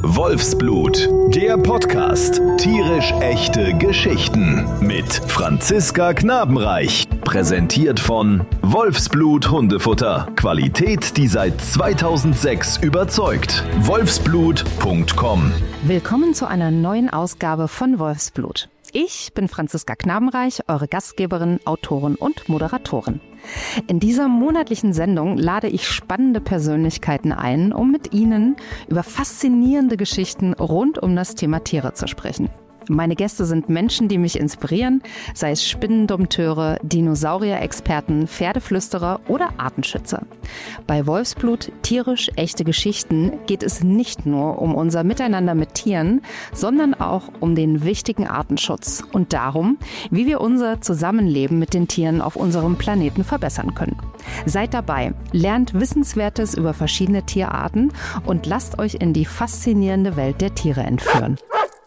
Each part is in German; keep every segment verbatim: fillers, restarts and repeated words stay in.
Wolfsblut, der Podcast. Tierisch echte Geschichten mit Franziska Knabenreich. Präsentiert von Wolfsblut Hundefutter. Qualität, die seit zweitausendsechs überzeugt. wolfsblut punkt com. Willkommen zu einer neuen Ausgabe von Wolfsblut. Ich bin Franziska Knabenreich, eure Gastgeberin, Autorin und Moderatorin. In dieser monatlichen Sendung lade ich spannende Persönlichkeiten ein, um mit ihnen über faszinierende Geschichten rund um das Thema Tiere zu sprechen. Meine Gäste sind Menschen, die mich inspirieren, sei es Spinnendompteure, Dinosaurier-Experten, Pferdeflüsterer oder Artenschützer. Bei Wolfsblut tierisch echte Geschichten geht es nicht nur um unser Miteinander mit Tieren, sondern auch um den wichtigen Artenschutz und darum, wie wir unser Zusammenleben mit den Tieren auf unserem Planeten verbessern können. Seid dabei, lernt Wissenswertes über verschiedene Tierarten und lasst euch in die faszinierende Welt der Tiere entführen.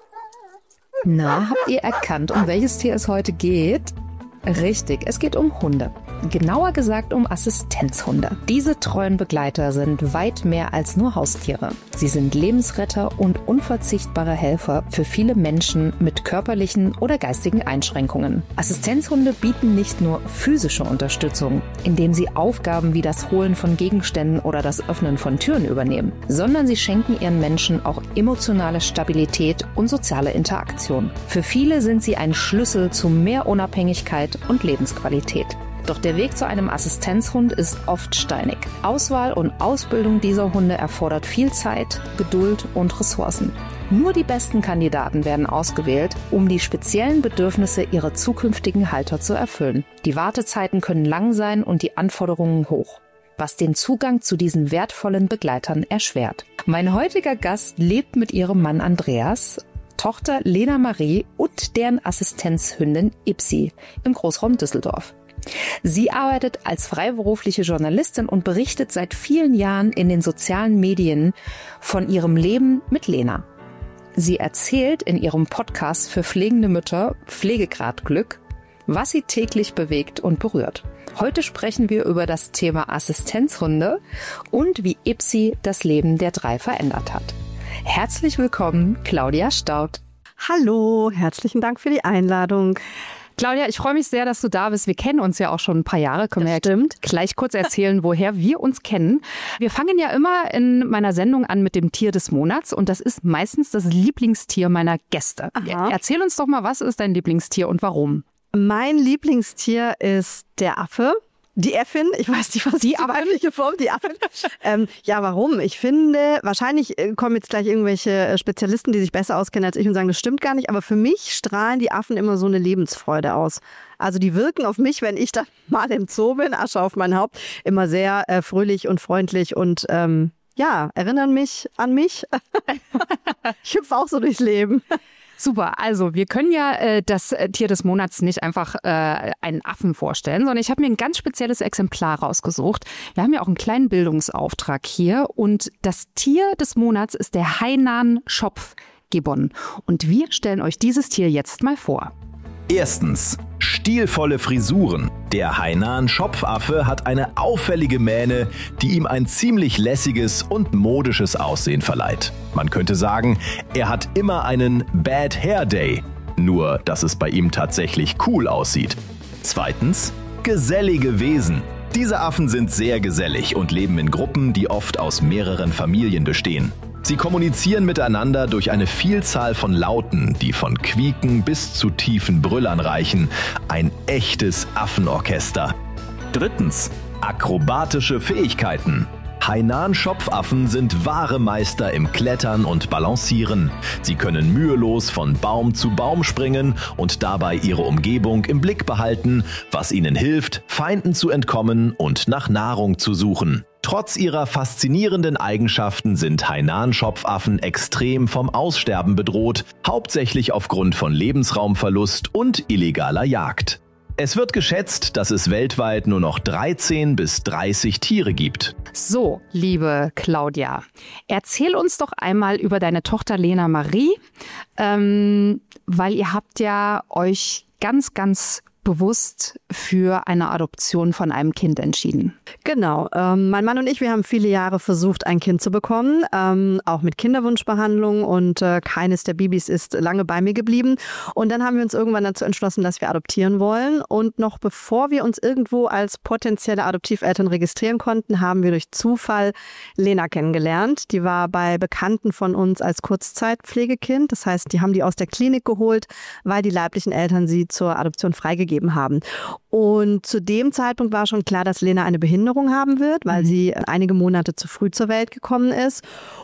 Na, habt ihr erkannt, um welches Tier es heute geht? Richtig, es geht um Hunde. Genauer gesagt um Assistenzhunde. Diese treuen Begleiter sind weit mehr als nur Haustiere. Sie sind Lebensretter und unverzichtbare Helfer für viele Menschen mit körperlichen oder geistigen Einschränkungen. Assistenzhunde bieten nicht nur physische Unterstützung, indem sie Aufgaben wie das Holen von Gegenständen oder das Öffnen von Türen übernehmen, sondern sie schenken ihren Menschen auch emotionale Stabilität und soziale Interaktion. Für viele sind sie ein Schlüssel zu mehr Unabhängigkeit und Lebensqualität. Doch der Weg zu einem Assistenzhund ist oft steinig. Auswahl und Ausbildung dieser Hunde erfordert viel Zeit, Geduld und Ressourcen. Nur die besten Kandidaten werden ausgewählt, um die speziellen Bedürfnisse ihrer zukünftigen Halter zu erfüllen. Die Wartezeiten können lang sein und die Anforderungen hoch, was den Zugang zu diesen wertvollen Begleitern erschwert. Mein heutiger Gast lebt mit ihrem Mann Andreas, Tochter Lena Marie und deren Assistenzhündin Ipsi im Großraum Düsseldorf. Sie arbeitet als freiberufliche Journalistin und berichtet seit vielen Jahren in den sozialen Medien von ihrem Leben mit Lena. Sie erzählt in ihrem Podcast für pflegende Mütter Pflegegrad Glück, was sie täglich bewegt und berührt. Heute sprechen wir über das Thema Assistenzhunde und wie Ipsi das Leben der drei verändert hat. Herzlich willkommen, Claudia Staudt. Hallo, herzlichen Dank für die Einladung. Claudia, ich freue mich sehr, dass du da bist. Wir kennen uns ja auch schon ein paar Jahre. Können das wir ja stimmt. gleich kurz erzählen, woher wir uns kennen. Wir fangen ja immer in meiner Sendung an mit dem Tier des Monats und das ist meistens das Lieblingstier meiner Gäste. Aha. Erzähl uns doch mal, was ist dein Lieblingstier und warum? Mein Lieblingstier ist der Affe. Die Äffin, ich weiß nicht, was die weibliche Form, die Affin. ähm, ja, warum? Ich finde, wahrscheinlich kommen jetzt gleich irgendwelche Spezialisten, die sich besser auskennen als ich und sagen, das stimmt gar nicht. Aber für mich strahlen die Affen immer so eine Lebensfreude aus. Also die wirken auf mich, wenn ich dann mal im Zoo bin, Asche auf mein Haupt, immer sehr äh, fröhlich und freundlich und ähm, ja, erinnern mich an mich. Ich hüpfe auch so durchs Leben. Super, also wir können ja äh, das Tier des Monats nicht einfach äh, einen Affen vorstellen, sondern ich habe mir ein ganz spezielles Exemplar rausgesucht. Wir haben ja auch einen kleinen Bildungsauftrag hier und das Tier des Monats ist der Hainan-Schopf-Gibbon. Und wir stellen euch dieses Tier jetzt mal vor. Erstens, stilvolle Frisuren. Der Hainan-Schopfaffe hat eine auffällige Mähne, die ihm ein ziemlich lässiges und modisches Aussehen verleiht. Man könnte sagen, er hat immer einen Bad Hair Day, nur dass es bei ihm tatsächlich cool aussieht. Zweitens, gesellige Wesen. Diese Affen sind sehr gesellig und leben in Gruppen, die oft aus mehreren Familien bestehen. Sie kommunizieren miteinander durch eine Vielzahl von Lauten, die von Quieken bis zu tiefen Brüllern reichen. Ein echtes Affenorchester. Drittens, akrobatische Fähigkeiten. Hainan-Schopfaffen sind wahre Meister im Klettern und Balancieren. Sie können mühelos von Baum zu Baum springen und dabei ihre Umgebung im Blick behalten, was ihnen hilft, Feinden zu entkommen und nach Nahrung zu suchen. Trotz ihrer faszinierenden Eigenschaften sind Hainan-Schopfaffen extrem vom Aussterben bedroht, hauptsächlich aufgrund von Lebensraumverlust und illegaler Jagd. Es wird geschätzt, dass es weltweit nur noch dreizehn bis dreißig Tiere gibt. So, liebe Claudia, erzähl uns doch einmal über deine Tochter Lena Marie, ähm, weil ihr habt ja euch ganz, ganz bewusst für eine Adoption von einem Kind entschieden? Genau. Ähm, mein Mann und ich, wir haben viele Jahre versucht, ein Kind zu bekommen, ähm, auch mit Kinderwunschbehandlung und äh, keines der Babys ist lange bei mir geblieben. Und dann haben wir uns irgendwann dazu entschlossen, dass wir adoptieren wollen. Und noch bevor wir uns irgendwo als potenzielle Adoptiveltern registrieren konnten, haben wir durch Zufall Lena kennengelernt. Die war bei Bekannten von uns als Kurzzeitpflegekind. Das heißt, die haben die aus der Klinik geholt, weil die leiblichen Eltern sie zur Adoption freigegeben haben. Und zu dem Zeitpunkt war schon klar, dass Lena eine Behinderung haben wird, weil mhm. sie einige Monate zu früh zur Welt gekommen ist.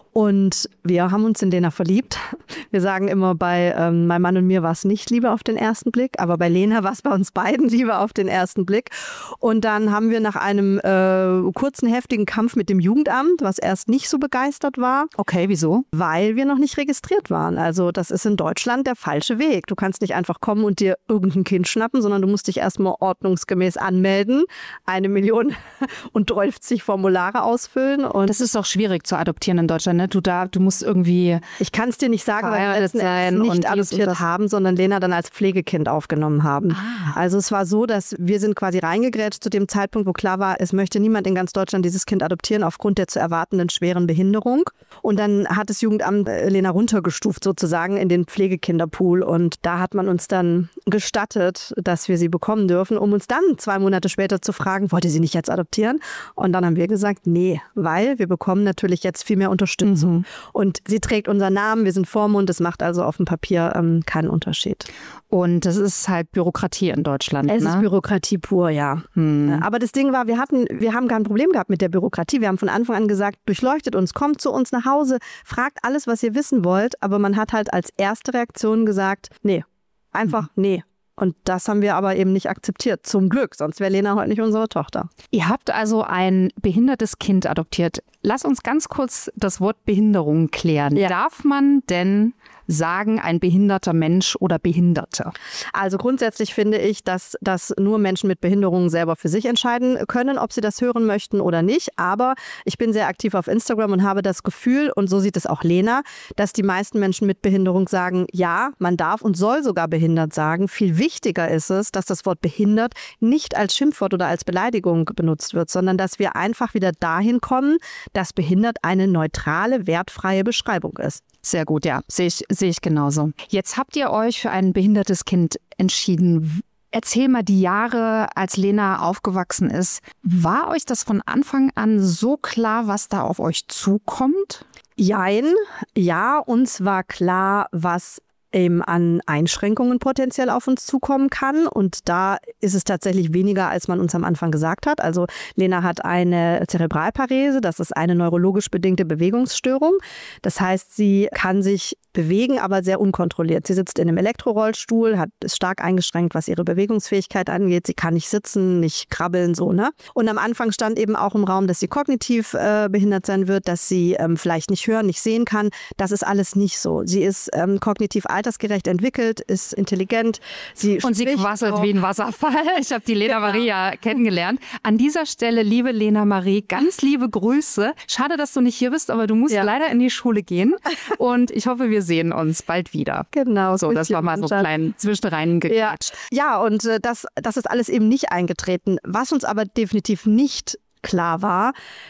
Und wir haben uns in Lena verliebt. Wir sagen immer, bei ähm, meinem Mann und mir war es nicht Liebe auf den ersten Blick, aber bei Lena war es bei uns beiden Liebe auf den ersten Blick. Und dann haben wir nach einem äh, kurzen, heftigen Kampf mit dem Jugendamt, was erst nicht so begeistert war. Okay, wieso? Weil wir noch nicht registriert waren. Also das ist in Deutschland der falsche Weg. Du kannst nicht einfach kommen und dir irgendein Kind schnappen, sondern du musst dich erstmal ordnungsgemäß anmelden, eine Million und dreißig Formulare ausfüllen. Und das ist doch schwierig zu adoptieren in Deutschland, ne? Du, da, du musst irgendwie Ich kann es dir nicht sagen, weil wir letzten sein Endes nicht und adoptiert und haben, sondern Lena dann als Pflegekind aufgenommen haben. Ah. Also es war so, dass wir sind quasi reingegrätscht zu dem Zeitpunkt, wo klar war, es möchte niemand in ganz Deutschland dieses Kind adoptieren aufgrund der zu erwartenden schweren Behinderung. Und dann hat das Jugendamt Lena runtergestuft sozusagen in den Pflegekinderpool. Und da hat man uns dann gestattet, dass wir sie bekommen dürfen, um uns dann zwei Monate später zu fragen, wollt ihr sie nicht jetzt adoptieren? Und dann haben wir gesagt, nee, weil wir bekommen natürlich jetzt viel mehr Unterstützung. Mhm. Und sie trägt unseren Namen, wir sind Vormund, das macht also auf dem Papier ähm, keinen Unterschied. Und das ist halt Bürokratie in Deutschland. Es ne? ist Bürokratie pur, ja. Hm. Aber das Ding war, wir hatten, wir haben kein Problem gehabt mit der Bürokratie. Wir haben von Anfang an gesagt, durchleuchtet uns, kommt zu uns nach Hause, fragt alles, was ihr wissen wollt. Aber man hat halt als erste Reaktion gesagt, nee, einfach nee. Und das haben wir aber eben nicht akzeptiert, zum Glück. Sonst wäre Lena heute nicht unsere Tochter. Ihr habt also ein behindertes Kind adoptiert. Lass uns ganz kurz das Wort Behinderung klären. Ja. Darf man denn sagen, ein behinderter Mensch oder Behinderte? Also grundsätzlich finde ich, dass, dass nur Menschen mit Behinderungen selber für sich entscheiden können, ob sie das hören möchten oder nicht. Aber ich bin sehr aktiv auf Instagram und habe das Gefühl, und so sieht es auch Lena, dass die meisten Menschen mit Behinderung sagen, ja, man darf und soll sogar behindert sagen. Viel wichtiger ist es, dass das Wort behindert nicht als Schimpfwort oder als Beleidigung benutzt wird, sondern dass wir einfach wieder dahin kommen, dass behindert eine neutrale, wertfreie Beschreibung ist. Sehr gut, ja, sehe ich, sehe ich genauso. Jetzt habt ihr euch für ein behindertes Kind entschieden. Erzähl mal die Jahre, als Lena aufgewachsen ist. War euch das von Anfang an so klar, was da auf euch zukommt? Jein, ja, uns war klar, was eben an Einschränkungen potenziell auf uns zukommen kann. Und da ist es tatsächlich weniger, als man uns am Anfang gesagt hat. Also Lena hat eine Zerebralparese, das ist eine neurologisch bedingte Bewegungsstörung. Das heißt, sie kann sich bewegen, aber sehr unkontrolliert. Sie sitzt in einem Elektrorollstuhl, hat, ist stark eingeschränkt, was ihre Bewegungsfähigkeit angeht. Sie kann nicht sitzen, nicht krabbeln, so, ne? Und am Anfang stand eben auch im Raum, dass sie kognitiv äh, behindert sein wird, dass sie ähm, vielleicht nicht hören, nicht sehen kann. Das ist alles nicht so. Sie ist ähm, kognitiv altersgerecht entwickelt, ist intelligent. Sie Und sie quasselt wie ein Wasserfall. Ich habe die Lena Marie ja kennengelernt. An dieser Stelle, liebe Lena Marie, ganz liebe Grüße. Schade, dass du nicht hier bist, aber du musst ja. leider in die Schule gehen. Und ich hoffe, wir sehen uns bald wieder. Genau. So, das war mal so klein zwischenrein gequatscht. Ja, ja und äh, das, das ist alles eben nicht eingetreten. Was uns aber definitiv nicht klar war,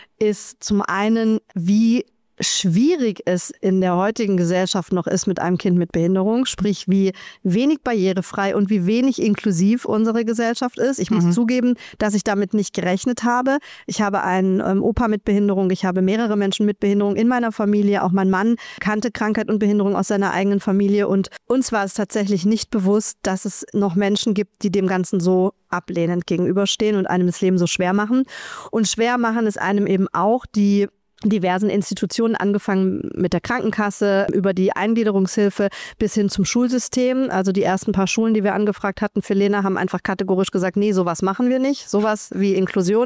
ist zum einen, wie schwierig es in der heutigen Gesellschaft noch ist mit einem Kind mit Behinderung, sprich wie wenig barrierefrei und wie wenig inklusiv unsere Gesellschaft ist. Ich muss mhm. zugeben, dass ich damit nicht gerechnet habe. Ich habe einen ähm, Opa mit Behinderung, ich habe mehrere Menschen mit Behinderung in meiner Familie. Auch mein Mann kannte Krankheit und Behinderung aus seiner eigenen Familie und uns war es tatsächlich nicht bewusst, dass es noch Menschen gibt, die dem Ganzen so ablehnend gegenüberstehen und einem das Leben so schwer machen. Und schwer machen es einem eben auch die diversen Institutionen, angefangen mit der Krankenkasse, über die Eingliederungshilfe bis hin zum Schulsystem. Also die ersten paar Schulen, die wir angefragt hatten für Lena, haben einfach kategorisch gesagt, nee, sowas machen wir nicht, sowas wie Inklusion.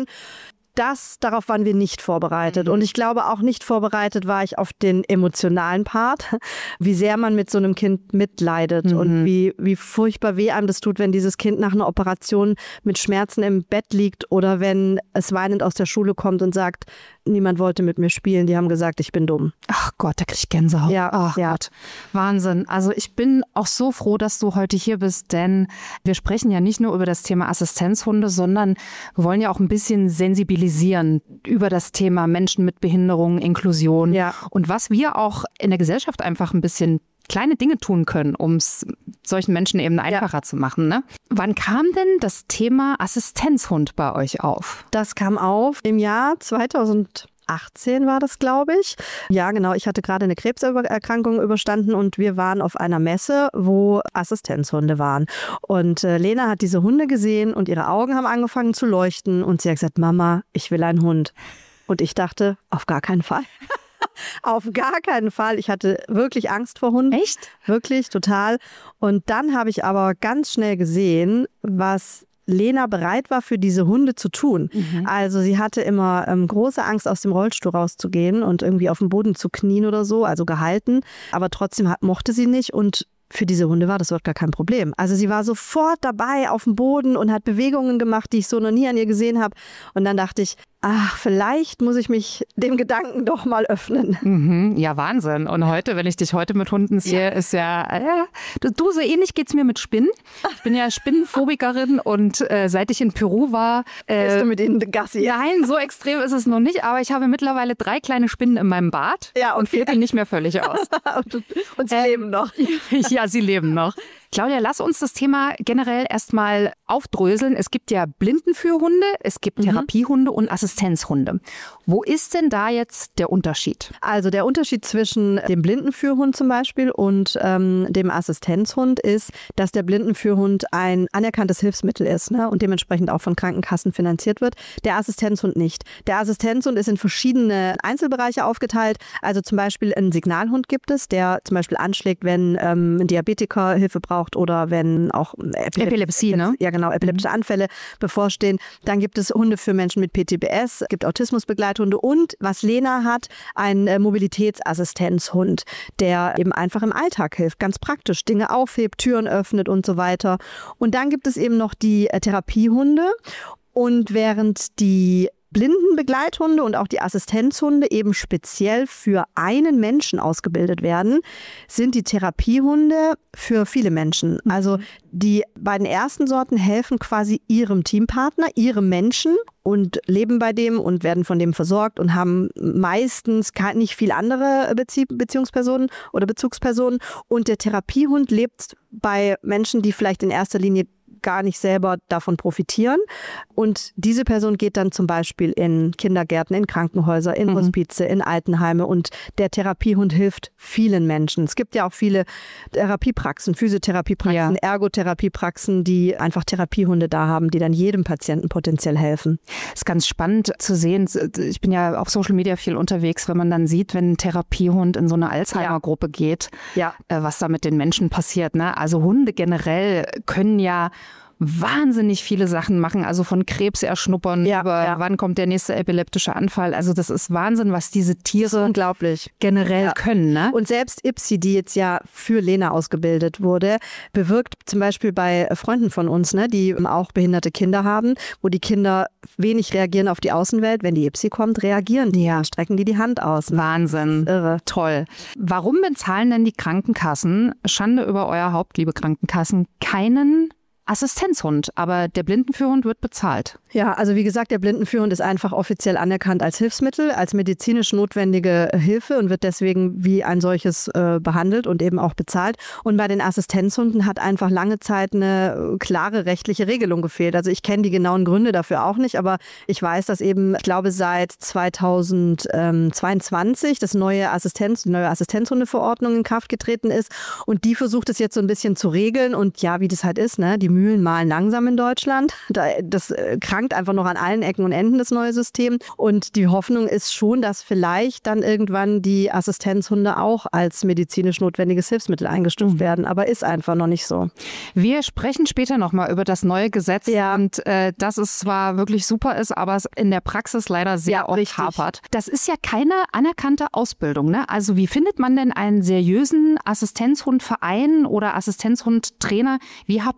Das, darauf waren wir nicht vorbereitet. Und ich glaube, auch nicht vorbereitet war ich auf den emotionalen Part, wie sehr man mit so einem Kind mitleidet mhm. und wie, wie furchtbar weh einem das tut, wenn dieses Kind nach einer Operation mit Schmerzen im Bett liegt oder wenn es weinend aus der Schule kommt und sagt, niemand wollte mit mir spielen. Die haben gesagt, ich bin dumm. Ach Gott, da krieg ich Gänsehaut. Ja, Ach ja. Gott, Wahnsinn. Also ich bin auch so froh, dass du heute hier bist, denn wir sprechen ja nicht nur über das Thema Assistenzhunde, sondern wir wollen ja auch ein bisschen sensibilisieren über das Thema Menschen mit Behinderung, Inklusion Ja. und was wir auch in der Gesellschaft einfach ein bisschen kleine Dinge tun können, um es solchen Menschen eben einfacher ja. zu machen. Ne? Wann kam denn das Thema Assistenzhund bei euch auf? Das kam auf im Jahr zweitausendachtzehn war das, glaube ich. Ja, genau. Ich hatte gerade eine Krebserkrankung überstanden und wir waren auf einer Messe, wo Assistenzhunde waren. Und äh, Lena hat diese Hunde gesehen und ihre Augen haben angefangen zu leuchten und sie hat gesagt, Mama, ich will einen Hund. Und ich dachte, auf gar keinen Fall. Auf gar keinen Fall. Ich hatte wirklich Angst vor Hunden. Echt? Wirklich, total. Und dann habe ich aber ganz schnell gesehen, was Lena bereit war, für diese Hunde zu tun. Mhm. Also sie hatte immer ähm, große Angst, aus dem Rollstuhl rauszugehen und irgendwie auf dem Boden zu knien oder so, also gehalten. Aber trotzdem hat, mochte sie nicht und für diese Hunde war das überhaupt gar kein Problem. Also sie war sofort dabei auf dem Boden und hat Bewegungen gemacht, die ich so noch nie an ihr gesehen habe. Und dann dachte ich, ach, vielleicht muss ich mich dem Gedanken doch mal öffnen. Mhm, ja, Wahnsinn. Und heute, wenn ich dich heute mit Hunden sehe, ja. ist ja, ja, du, so ähnlich geht's mir mit Spinnen. Ich bin ja Spinnenphobikerin und äh, seit ich in Peru war... Äh, Bist du mit ihnen Gassi? Nein, so extrem ist es noch nicht, aber ich habe mittlerweile drei kleine Spinnen in meinem Bad ja, okay. und flippe nicht mehr völlig aus. und, und sie äh, leben noch. Ja, sie leben noch. Claudia, lass uns das Thema generell erstmal aufdröseln. Es gibt ja Blindenführhunde, es gibt mhm. Therapiehunde und Assistenzhunde. Wo ist denn da jetzt der Unterschied? Also der Unterschied zwischen dem Blindenführhund zum Beispiel und ähm, dem Assistenzhund ist, dass der Blindenführhund ein anerkanntes Hilfsmittel ist, ne, und dementsprechend auch von Krankenkassen finanziert wird. Der Assistenzhund nicht. Der Assistenzhund ist in verschiedene Einzelbereiche aufgeteilt. Also zum Beispiel einen Signalhund gibt es, der zum Beispiel anschlägt, wenn ähm, ein Diabetiker Hilfe braucht oder wenn auch Epilep- Epilepsie, ne? Ja, genau, epileptische Anfälle bevorstehen. Dann gibt es Hunde für Menschen mit P T B S, es gibt Autismusbegleithunde und, was Lena hat, ein Mobilitätsassistenzhund, der eben einfach im Alltag hilft, ganz praktisch, Dinge aufhebt, Türen öffnet und so weiter. Und dann gibt es eben noch die Therapiehunde und während die Blindenbegleithunde und auch die Assistenzhunde eben speziell für einen Menschen ausgebildet werden, sind die Therapiehunde für viele Menschen. Also die beiden ersten Sorten helfen quasi ihrem Teampartner, ihrem Menschen und leben bei dem und werden von dem versorgt und haben meistens nicht viel andere Bezie- Beziehungspersonen oder Bezugspersonen. Und der Therapiehund lebt bei Menschen, die vielleicht in erster Linie gar nicht selber davon profitieren. Und diese Person geht dann zum Beispiel in Kindergärten, in Krankenhäuser, in mhm. Hospize, in Altenheime und der Therapiehund hilft vielen Menschen. Es gibt ja auch viele Therapiepraxen, Physiotherapiepraxen, ja. Ergotherapiepraxen, die einfach Therapiehunde da haben, die dann jedem Patienten potenziell helfen. Es ist ganz spannend zu sehen. Ich bin ja auf Social Media viel unterwegs, wenn man dann sieht, wenn ein Therapiehund in so eine Alzheimer-Gruppe geht, ja. was da mit den Menschen passiert. Ne? Also Hunde generell können ja wahnsinnig viele Sachen machen, also von Krebs erschnuppern ja, über ja. wann kommt der nächste epileptische Anfall. Also das ist Wahnsinn, was diese Tiere unglaublich generell ja. können. Ne? Und selbst Ipsi, die jetzt ja für Lena ausgebildet wurde, bewirkt zum Beispiel bei Freunden von uns, ne, die auch behinderte Kinder haben, wo die Kinder wenig reagieren auf die Außenwelt. Wenn die Ipsi kommt, reagieren die, ja. strecken die die Hand aus. Wahnsinn. Irre. Toll. Warum bezahlen denn die Krankenkassen, Schande über euer Haupt, liebe Krankenkassen, keinen Assistenzhund, aber der Blindenführhund wird bezahlt? Ja, also wie gesagt, der Blindenführhund ist einfach offiziell anerkannt als Hilfsmittel, als medizinisch notwendige Hilfe und wird deswegen wie ein solches äh, behandelt und eben auch bezahlt. Und bei den Assistenzhunden hat einfach lange Zeit eine klare rechtliche Regelung gefehlt. Also ich kenne die genauen Gründe dafür auch nicht, aber ich weiß, dass eben, ich glaube, seit zweitausendzweiundzwanzig das neue Assistenz, die neue Assistenzhundeverordnung in Kraft getreten ist und die versucht es jetzt so ein bisschen zu regeln und ja, wie das halt ist, ne, die Mühlen mahlen langsam in Deutschland. Das krankt einfach noch an allen Ecken und Enden, das neue System. Und die Hoffnung ist schon, dass vielleicht dann irgendwann die Assistenzhunde auch als medizinisch notwendiges Hilfsmittel eingestuft werden. Aber ist einfach noch nicht so. Wir sprechen später nochmal über das neue Gesetz ja. und äh, dass es zwar wirklich super ist, aber es in der Praxis leider sehr ja, oft richtig. hapert. Das ist ja keine anerkannte Ausbildung, ne? Also wie findet man denn einen seriösen Assistenzhundverein oder Assistenzhundtrainer? Wie habt ihr euch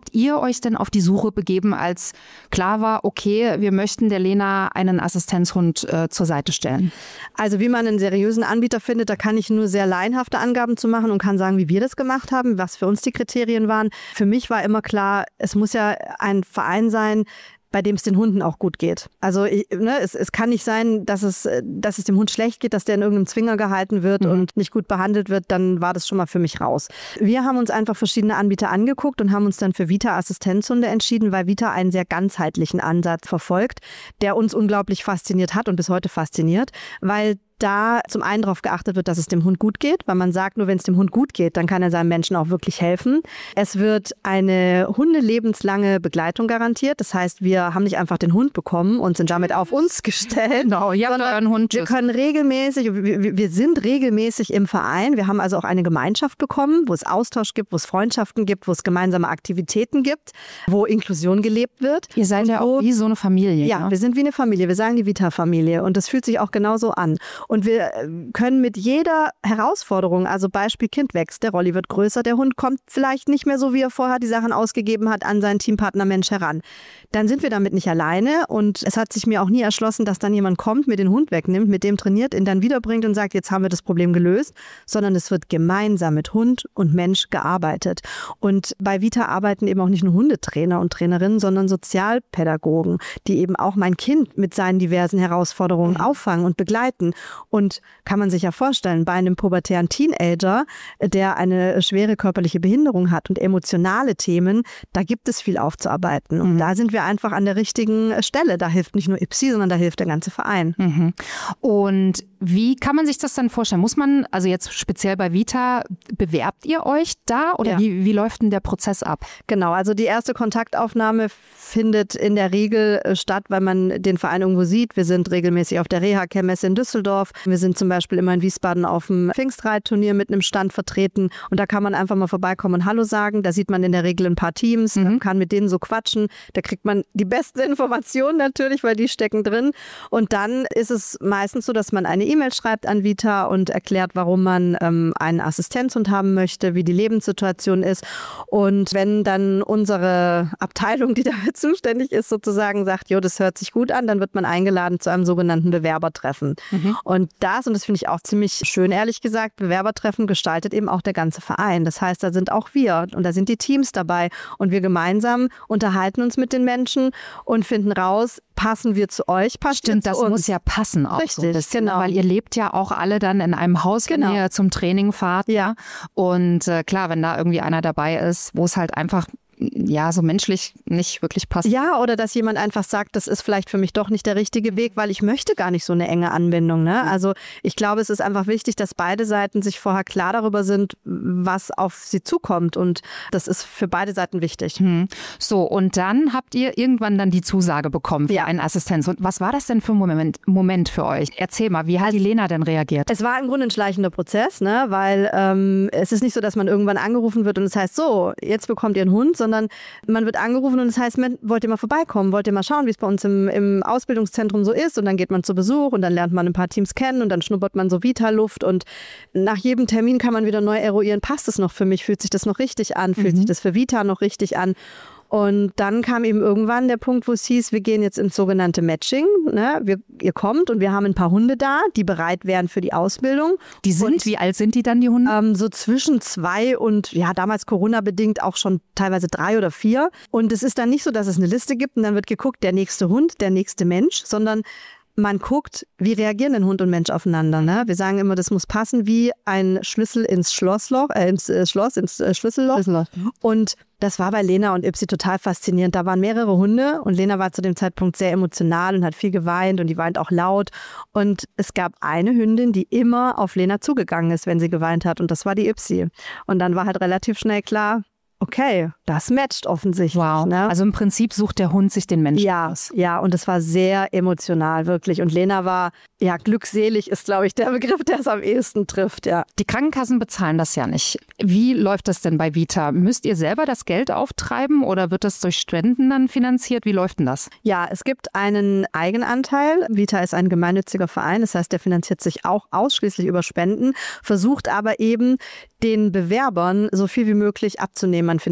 euch denn auf die Suche begeben, als klar war, okay, wir möchten der Lena einen Assistenzhund äh, zur Seite stellen? Also wie man einen seriösen Anbieter findet, da kann ich nur sehr laienhafte Angaben zu machen und kann sagen, wie wir das gemacht haben, was für uns die Kriterien waren. Für mich war immer klar, es muss ja ein Verein sein, bei dem es den Hunden auch gut geht. Also ich, ne, es, es kann nicht sein, dass es, dass es dem Hund schlecht geht, dass der in irgendeinem Zwinger gehalten wird mhm. und nicht gut behandelt wird, dann war das schon mal für mich raus. Wir haben uns einfach verschiedene Anbieter angeguckt und haben uns dann für Vita Assistenzhunde entschieden, weil Vita einen sehr ganzheitlichen Ansatz verfolgt, der uns unglaublich fasziniert hat und bis heute fasziniert, weil da zum einen darauf geachtet wird, dass es dem Hund gut geht, weil man sagt, nur wenn es dem Hund gut geht, dann kann er seinem Menschen auch wirklich helfen. Es wird eine hundelebenslange Begleitung garantiert. Das heißt, wir haben nicht einfach den Hund bekommen und sind damit auf uns gestellt. Genau, ihr habt euren Hund. Wir können regelmäßig, wir, wir sind regelmäßig im Verein. Wir haben also auch eine Gemeinschaft bekommen, wo es Austausch gibt, wo es Freundschaften gibt, wo es gemeinsame Aktivitäten gibt, wo Inklusion gelebt wird. Ihr seid ja auch wie so eine Familie. Ja, ja, wir sind wie eine Familie. Wir sagen die Vita-Familie und das fühlt sich auch genauso an. Und wir können mit jeder Herausforderung, also Beispiel Kind wächst, der Rolli wird größer, der Hund kommt vielleicht nicht mehr so, wie er vorher die Sachen ausgegeben hat, an seinen Teampartner Mensch heran. Dann sind wir damit nicht alleine und es hat sich mir auch nie erschlossen, dass dann jemand kommt, mir den Hund wegnimmt, mit dem trainiert, ihn dann wiederbringt und sagt, jetzt haben wir das Problem gelöst, sondern es wird gemeinsam mit Hund und Mensch gearbeitet. Und bei Vita arbeiten eben auch nicht nur Hundetrainer und Trainerinnen, sondern Sozialpädagogen, die eben auch mein Kind mit seinen diversen Herausforderungen auffangen und begleiten. Und kann man sich ja vorstellen, bei einem pubertären Teenager, der eine schwere körperliche Behinderung hat und emotionale Themen, da gibt es viel aufzuarbeiten. Und mhm. da sind wir einfach an der richtigen Stelle. Da hilft nicht nur I P S I, sondern da hilft der ganze Verein. Mhm. Und wie kann man sich das dann vorstellen? Muss man, also jetzt speziell bei Vita, bewerbt ihr euch da oder ja. wie, wie läuft denn der Prozess ab? Genau, also die erste Kontaktaufnahme findet in der Regel statt, weil man den Verein irgendwo sieht. Wir sind regelmäßig auf der Reha-Care-Messe in Düsseldorf. Wir sind zum Beispiel immer in Wiesbaden auf dem Pfingstreitturnier mit einem Stand vertreten und da kann man einfach mal vorbeikommen und Hallo sagen. Da sieht man in der Regel ein paar Teams, mhm. kann mit denen so quatschen. Da kriegt man die besten Informationen natürlich, weil die stecken drin. Und dann ist es meistens so, dass man eine E-Mail schreibt an Vita und erklärt, warum man ähm, einen Assistenzhund haben möchte, wie die Lebenssituation ist. Und wenn dann unsere Abteilung, die dafür zuständig ist, sozusagen sagt, jo, das hört sich gut an, dann wird man eingeladen zu einem sogenannten Bewerbertreffen. Mhm. Und das, und das finde ich auch ziemlich schön, ehrlich gesagt, Bewerbertreffen gestaltet eben auch der ganze Verein. Das heißt, da sind auch wir und da sind die Teams dabei und wir gemeinsam unterhalten uns mit den Menschen und finden raus, passen wir zu euch, passt Stimmt, ihr das zu uns. muss ja passen auch. Richtig, so ein bisschen, genau. Weil ihr lebt ja auch alle dann in einem Haus, genau. wenn ihr zum Training fahrt. Ja. Und äh, klar, wenn da irgendwie einer dabei ist, wo es halt einfach ja, so menschlich nicht wirklich passt. Ja, oder dass jemand einfach sagt, das ist vielleicht für mich doch nicht der richtige Weg, weil ich möchte gar nicht so eine enge Anbindung. Ne? Also ich glaube, es ist einfach wichtig, dass beide Seiten sich vorher klar darüber sind, was auf sie zukommt. Und das ist für beide Seiten wichtig. Hm. So, und dann habt ihr irgendwann dann die Zusage bekommen für ja. einen Assistenz. Und was war das denn für ein Moment, Moment für euch? Erzähl mal, wie hat also, die Lena denn reagiert? Es war im Grunde ein schleichender Prozess, ne? Weil ähm, es ist nicht so, dass man irgendwann angerufen wird und es heißt, so, jetzt bekommt ihr einen Hund, sondern man wird angerufen und es heißt, wollt ihr mal vorbeikommen, wollt ihr mal schauen, wie es bei uns im, im Ausbildungszentrum so ist und dann geht man zu Besuch und dann lernt man ein paar Teams kennen und dann schnuppert man so Vita-Luft und nach jedem Termin kann man wieder neu eruieren, passt es noch für mich, fühlt sich das noch richtig an, fühlt mhm. sich das für Vita noch richtig an. Und dann kam eben irgendwann der Punkt, wo es hieß, wir gehen jetzt ins sogenannte Matching. Ne? Wir, ihr kommt und wir haben ein paar Hunde da, die bereit wären für die Ausbildung. Die sind, und, wie alt sind die dann, die Hunde? Ähm, so zwischen zwei und, ja, damals Corona-bedingt auch schon teilweise drei oder vier. Und es ist dann nicht so, dass es eine Liste gibt und dann wird geguckt, der nächste Hund, der nächste Mensch, sondern man guckt, wie reagieren denn Hund und Mensch aufeinander. Ne? Wir sagen immer, das muss passen wie ein Schlüssel ins Schlossloch, äh, ins äh, Schloss, ins äh, Schlüsselloch. Schlüsselloch. Und das war bei Lena und Ipsi total faszinierend. Da waren mehrere Hunde und Lena war zu dem Zeitpunkt sehr emotional und hat viel geweint und die weint auch laut. Und es gab eine Hündin, die immer auf Lena zugegangen ist, wenn sie geweint hat. Und das war die Ipsi. Und dann war halt relativ schnell klar, okay, das matcht offensichtlich. Wow. Ne? Also im Prinzip sucht der Hund sich den Menschen ja, aus. Ja, und es war sehr emotional, wirklich. Und Lena war, ja, glückselig ist, glaube ich, der Begriff, der es am ehesten trifft, ja. Die Krankenkassen bezahlen das ja nicht. Wie läuft das denn bei Vita? Müsst ihr selber das Geld auftreiben oder wird das durch Spenden dann finanziert? Wie läuft denn das? Ja, es gibt einen Eigenanteil. Vita ist ein gemeinnütziger Verein, das heißt, der finanziert sich auch ausschließlich über Spenden, versucht aber eben den Bewerbern so viel wie möglich abzunehmen an finanzieller Belastung.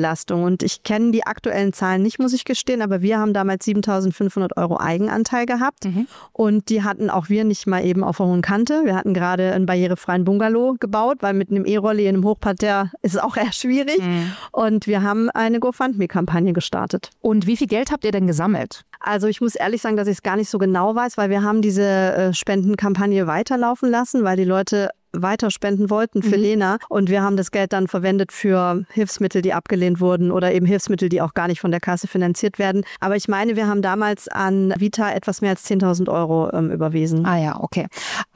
Belastung. Und ich kenne die aktuellen Zahlen nicht, muss ich gestehen, aber wir haben damals siebentausendfünfhundert Euro Eigenanteil gehabt. Mhm. Und die hatten auch wir nicht mal eben auf der hohen Kante. Wir hatten gerade einen barrierefreien Bungalow gebaut, weil mit einem E-Rolli in einem Hochparterre ist es auch eher schwierig. Mhm. Und wir haben eine GoFundMe-Kampagne gestartet. Und wie viel Geld habt ihr denn gesammelt? Also ich muss ehrlich sagen, dass ich es gar nicht so genau weiß, weil wir haben diese äh, Spendenkampagne weiterlaufen lassen, weil die Leute weiter spenden wollten für mhm. Lena. Und wir haben das Geld dann verwendet für Hilfsmittel, die abgelehnt wurden oder eben Hilfsmittel, die auch gar nicht von der Kasse finanziert werden. Aber ich meine, wir haben damals an Vita etwas mehr als zehntausend Euro ähm, überwiesen. Ah ja, okay.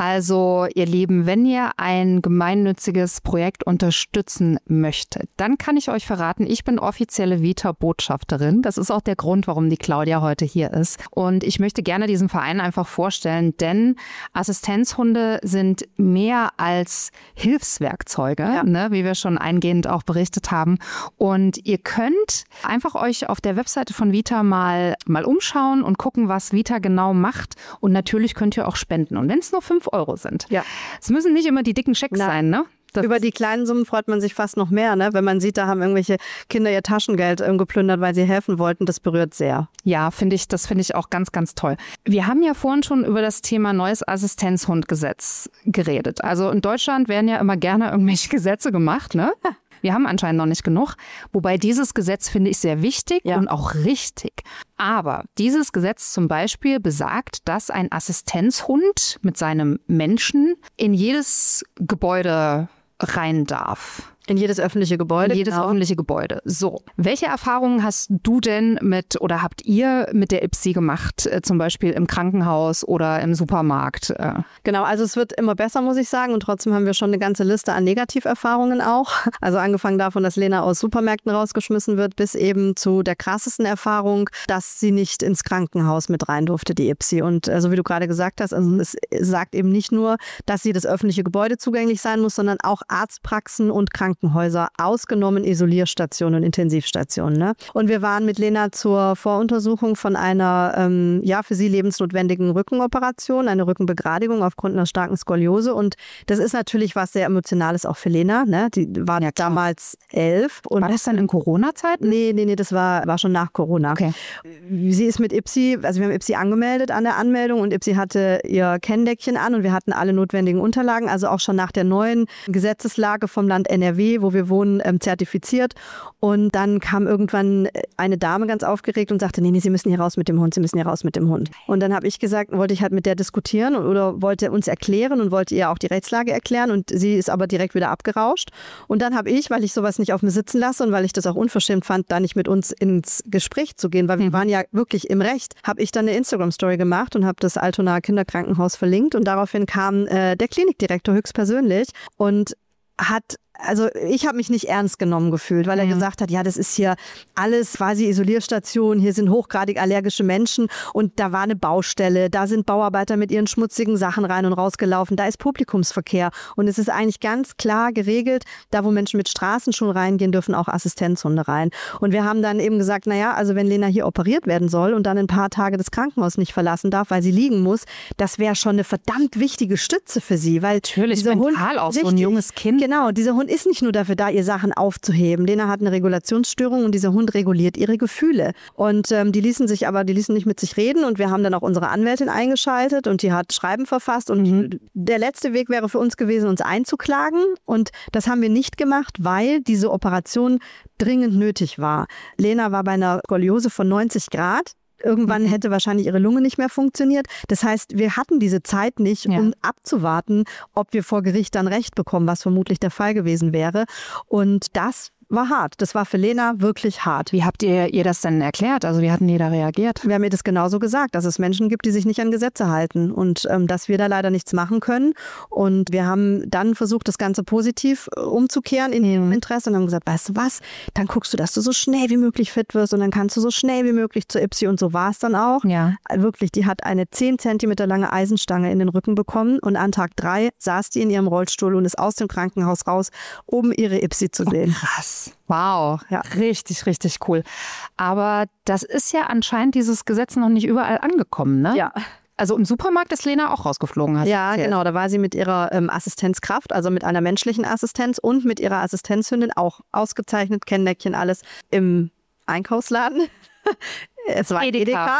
Also ihr Lieben, wenn ihr ein gemeinnütziges Projekt unterstützen möchtet, dann kann ich euch verraten, ich bin offizielle Vita-Botschafterin. Das ist auch der Grund, warum die Claudia heute hier ist. Und ich möchte gerne diesen Verein einfach vorstellen, denn Assistenzhunde sind mehr als als Hilfswerkzeuge, ja. ne, wie wir schon eingehend auch berichtet haben. Und ihr könnt einfach euch auf der Webseite von Vita mal, mal umschauen und gucken, was Vita genau macht. Und natürlich könnt ihr auch spenden. Und wenn es nur fünf Euro sind. Ja. Es müssen nicht immer die dicken Schecks Nein. sein, ne? Das Über die kleinen Summen freut man sich fast noch mehr, ne? Wenn man sieht, da haben irgendwelche Kinder ihr Taschengeld geplündert, weil sie helfen wollten. Das berührt sehr. Ja, finde ich, das finde ich auch ganz, ganz toll. Wir haben ja vorhin schon über das Thema neues Assistenzhundgesetz geredet. Also in Deutschland werden ja immer gerne irgendwelche Gesetze gemacht, ne? Wir haben anscheinend noch nicht genug. Wobei dieses Gesetz finde ich sehr wichtig ja. und auch richtig. Aber dieses Gesetz zum Beispiel besagt, dass ein Assistenzhund mit seinem Menschen in jedes Gebäude rein darf. In jedes öffentliche Gebäude? In jedes genau. öffentliche Gebäude. So. Welche Erfahrungen hast du denn mit oder habt ihr mit der I P S I gemacht? Äh, zum Beispiel im Krankenhaus oder im Supermarkt? Äh. Genau, also es wird immer besser, muss ich sagen. Und trotzdem haben wir schon eine ganze Liste an Negativerfahrungen auch. Also angefangen davon, dass Lena aus Supermärkten rausgeschmissen wird, bis eben zu der krassesten Erfahrung, dass sie nicht ins Krankenhaus mit rein durfte, die I P S I. Und äh, so wie du gerade gesagt hast, also es sagt eben nicht nur, dass jedes öffentliche Gebäude zugänglich sein muss, sondern auch Arztpraxen und Krankenhäuser. Krankenhäuser, ausgenommen Isolierstationen und Intensivstationen. Ne? Und wir waren mit Lena zur Voruntersuchung von einer ähm, ja für sie lebensnotwendigen Rückenoperation, eine Rückenbegradigung aufgrund einer starken Skoliose. Und das ist natürlich was sehr Emotionales auch für Lena. Ne? Die war ja damals elf. Und war das dann in Corona-Zeiten? Nee, nee, nee, das war, war schon nach Corona. Okay. Sie ist mit I P S I, also wir haben I P S I angemeldet an der Anmeldung und I P S I hatte ihr Kenndeckchen an und wir hatten alle notwendigen Unterlagen, also auch schon nach der neuen Gesetzeslage vom Land N R W, wo wir wohnen, ähm, zertifiziert. Und dann kam irgendwann eine Dame ganz aufgeregt und sagte, nee, nee, Sie müssen hier raus mit dem Hund, Sie müssen hier raus mit dem Hund. Und dann habe ich gesagt, wollte ich halt mit der diskutieren oder wollte uns erklären und wollte ihr auch die Rechtslage erklären und sie ist aber direkt wieder abgerauscht. Und dann habe ich, weil ich sowas nicht auf mir sitzen lasse und weil ich das auch unverschämt fand, da nicht mit uns ins Gespräch zu gehen, weil wir waren ja wirklich im Recht, habe ich dann eine Instagram-Story gemacht und habe das Altonaer Kinderkrankenhaus verlinkt und daraufhin kam äh, der Klinikdirektor höchstpersönlich und hat Also ich habe mich nicht ernst genommen gefühlt, weil er mhm. gesagt hat, ja, das ist hier alles quasi Isolierstation, hier sind hochgradig allergische Menschen und da war eine Baustelle, da sind Bauarbeiter mit ihren schmutzigen Sachen rein und rausgelaufen, da ist Publikumsverkehr und es ist eigentlich ganz klar geregelt, da wo Menschen mit Straßenschuhen reingehen, dürfen auch Assistenzhunde rein. Und wir haben dann eben gesagt, naja, also wenn Lena hier operiert werden soll und dann ein paar Tage das Krankenhaus nicht verlassen darf, weil sie liegen muss, das wäre schon eine verdammt wichtige Stütze für sie, weil natürlich dieser mental Hund, auch so ein junges Kind. Genau, dieser Hund ist nicht nur dafür da, ihr Sachen aufzuheben. Lena hat eine Regulationsstörung und dieser Hund reguliert ihre Gefühle. Und ähm, die ließen sich aber, die ließen nicht mit sich reden und wir haben dann auch unsere Anwältin eingeschaltet und die hat Schreiben verfasst und mhm. der letzte Weg wäre für uns gewesen, uns einzuklagen und das haben wir nicht gemacht, weil diese Operation dringend nötig war. Lena war bei einer Skoliose von neunzig Grad. Irgendwann hätte wahrscheinlich ihre Lunge nicht mehr funktioniert. Das heißt, wir hatten diese Zeit nicht, ja. um abzuwarten, ob wir vor Gericht dann Recht bekommen, was vermutlich der Fall gewesen wäre. Und das war hart. Das war für Lena wirklich hart. Wie habt ihr ihr das denn erklärt? Also wie hatten die da reagiert? Wir haben ihr das genauso gesagt, dass es Menschen gibt, die sich nicht an Gesetze halten und ähm, dass wir da leider nichts machen können. Und wir haben dann versucht, das Ganze positiv äh, umzukehren in ihrem Interesse und haben gesagt, weißt du was, dann guckst du, dass du so schnell wie möglich fit wirst und dann kannst du so schnell wie möglich zur I P S I und so war es dann auch. Ja. Wirklich, die hat eine zehn Zentimeter lange Eisenstange in den Rücken bekommen und an Tag drei saß die in ihrem Rollstuhl und ist aus dem Krankenhaus raus, um ihre I P S I zu sehen. Oh, krass. Wow, ja, richtig, richtig cool. Aber das ist ja anscheinend dieses Gesetz noch nicht überall angekommen, ne? Ja. Also im Supermarkt ist Lena auch rausgeflogen, hast du Ja, erzählt. genau. Da war sie mit ihrer ähm, Assistenzkraft, also mit einer menschlichen Assistenz und mit ihrer Assistenzhündin auch ausgezeichnet, Kenndeckchen, alles im Einkaufsladen. Es war Edeka. Edeka.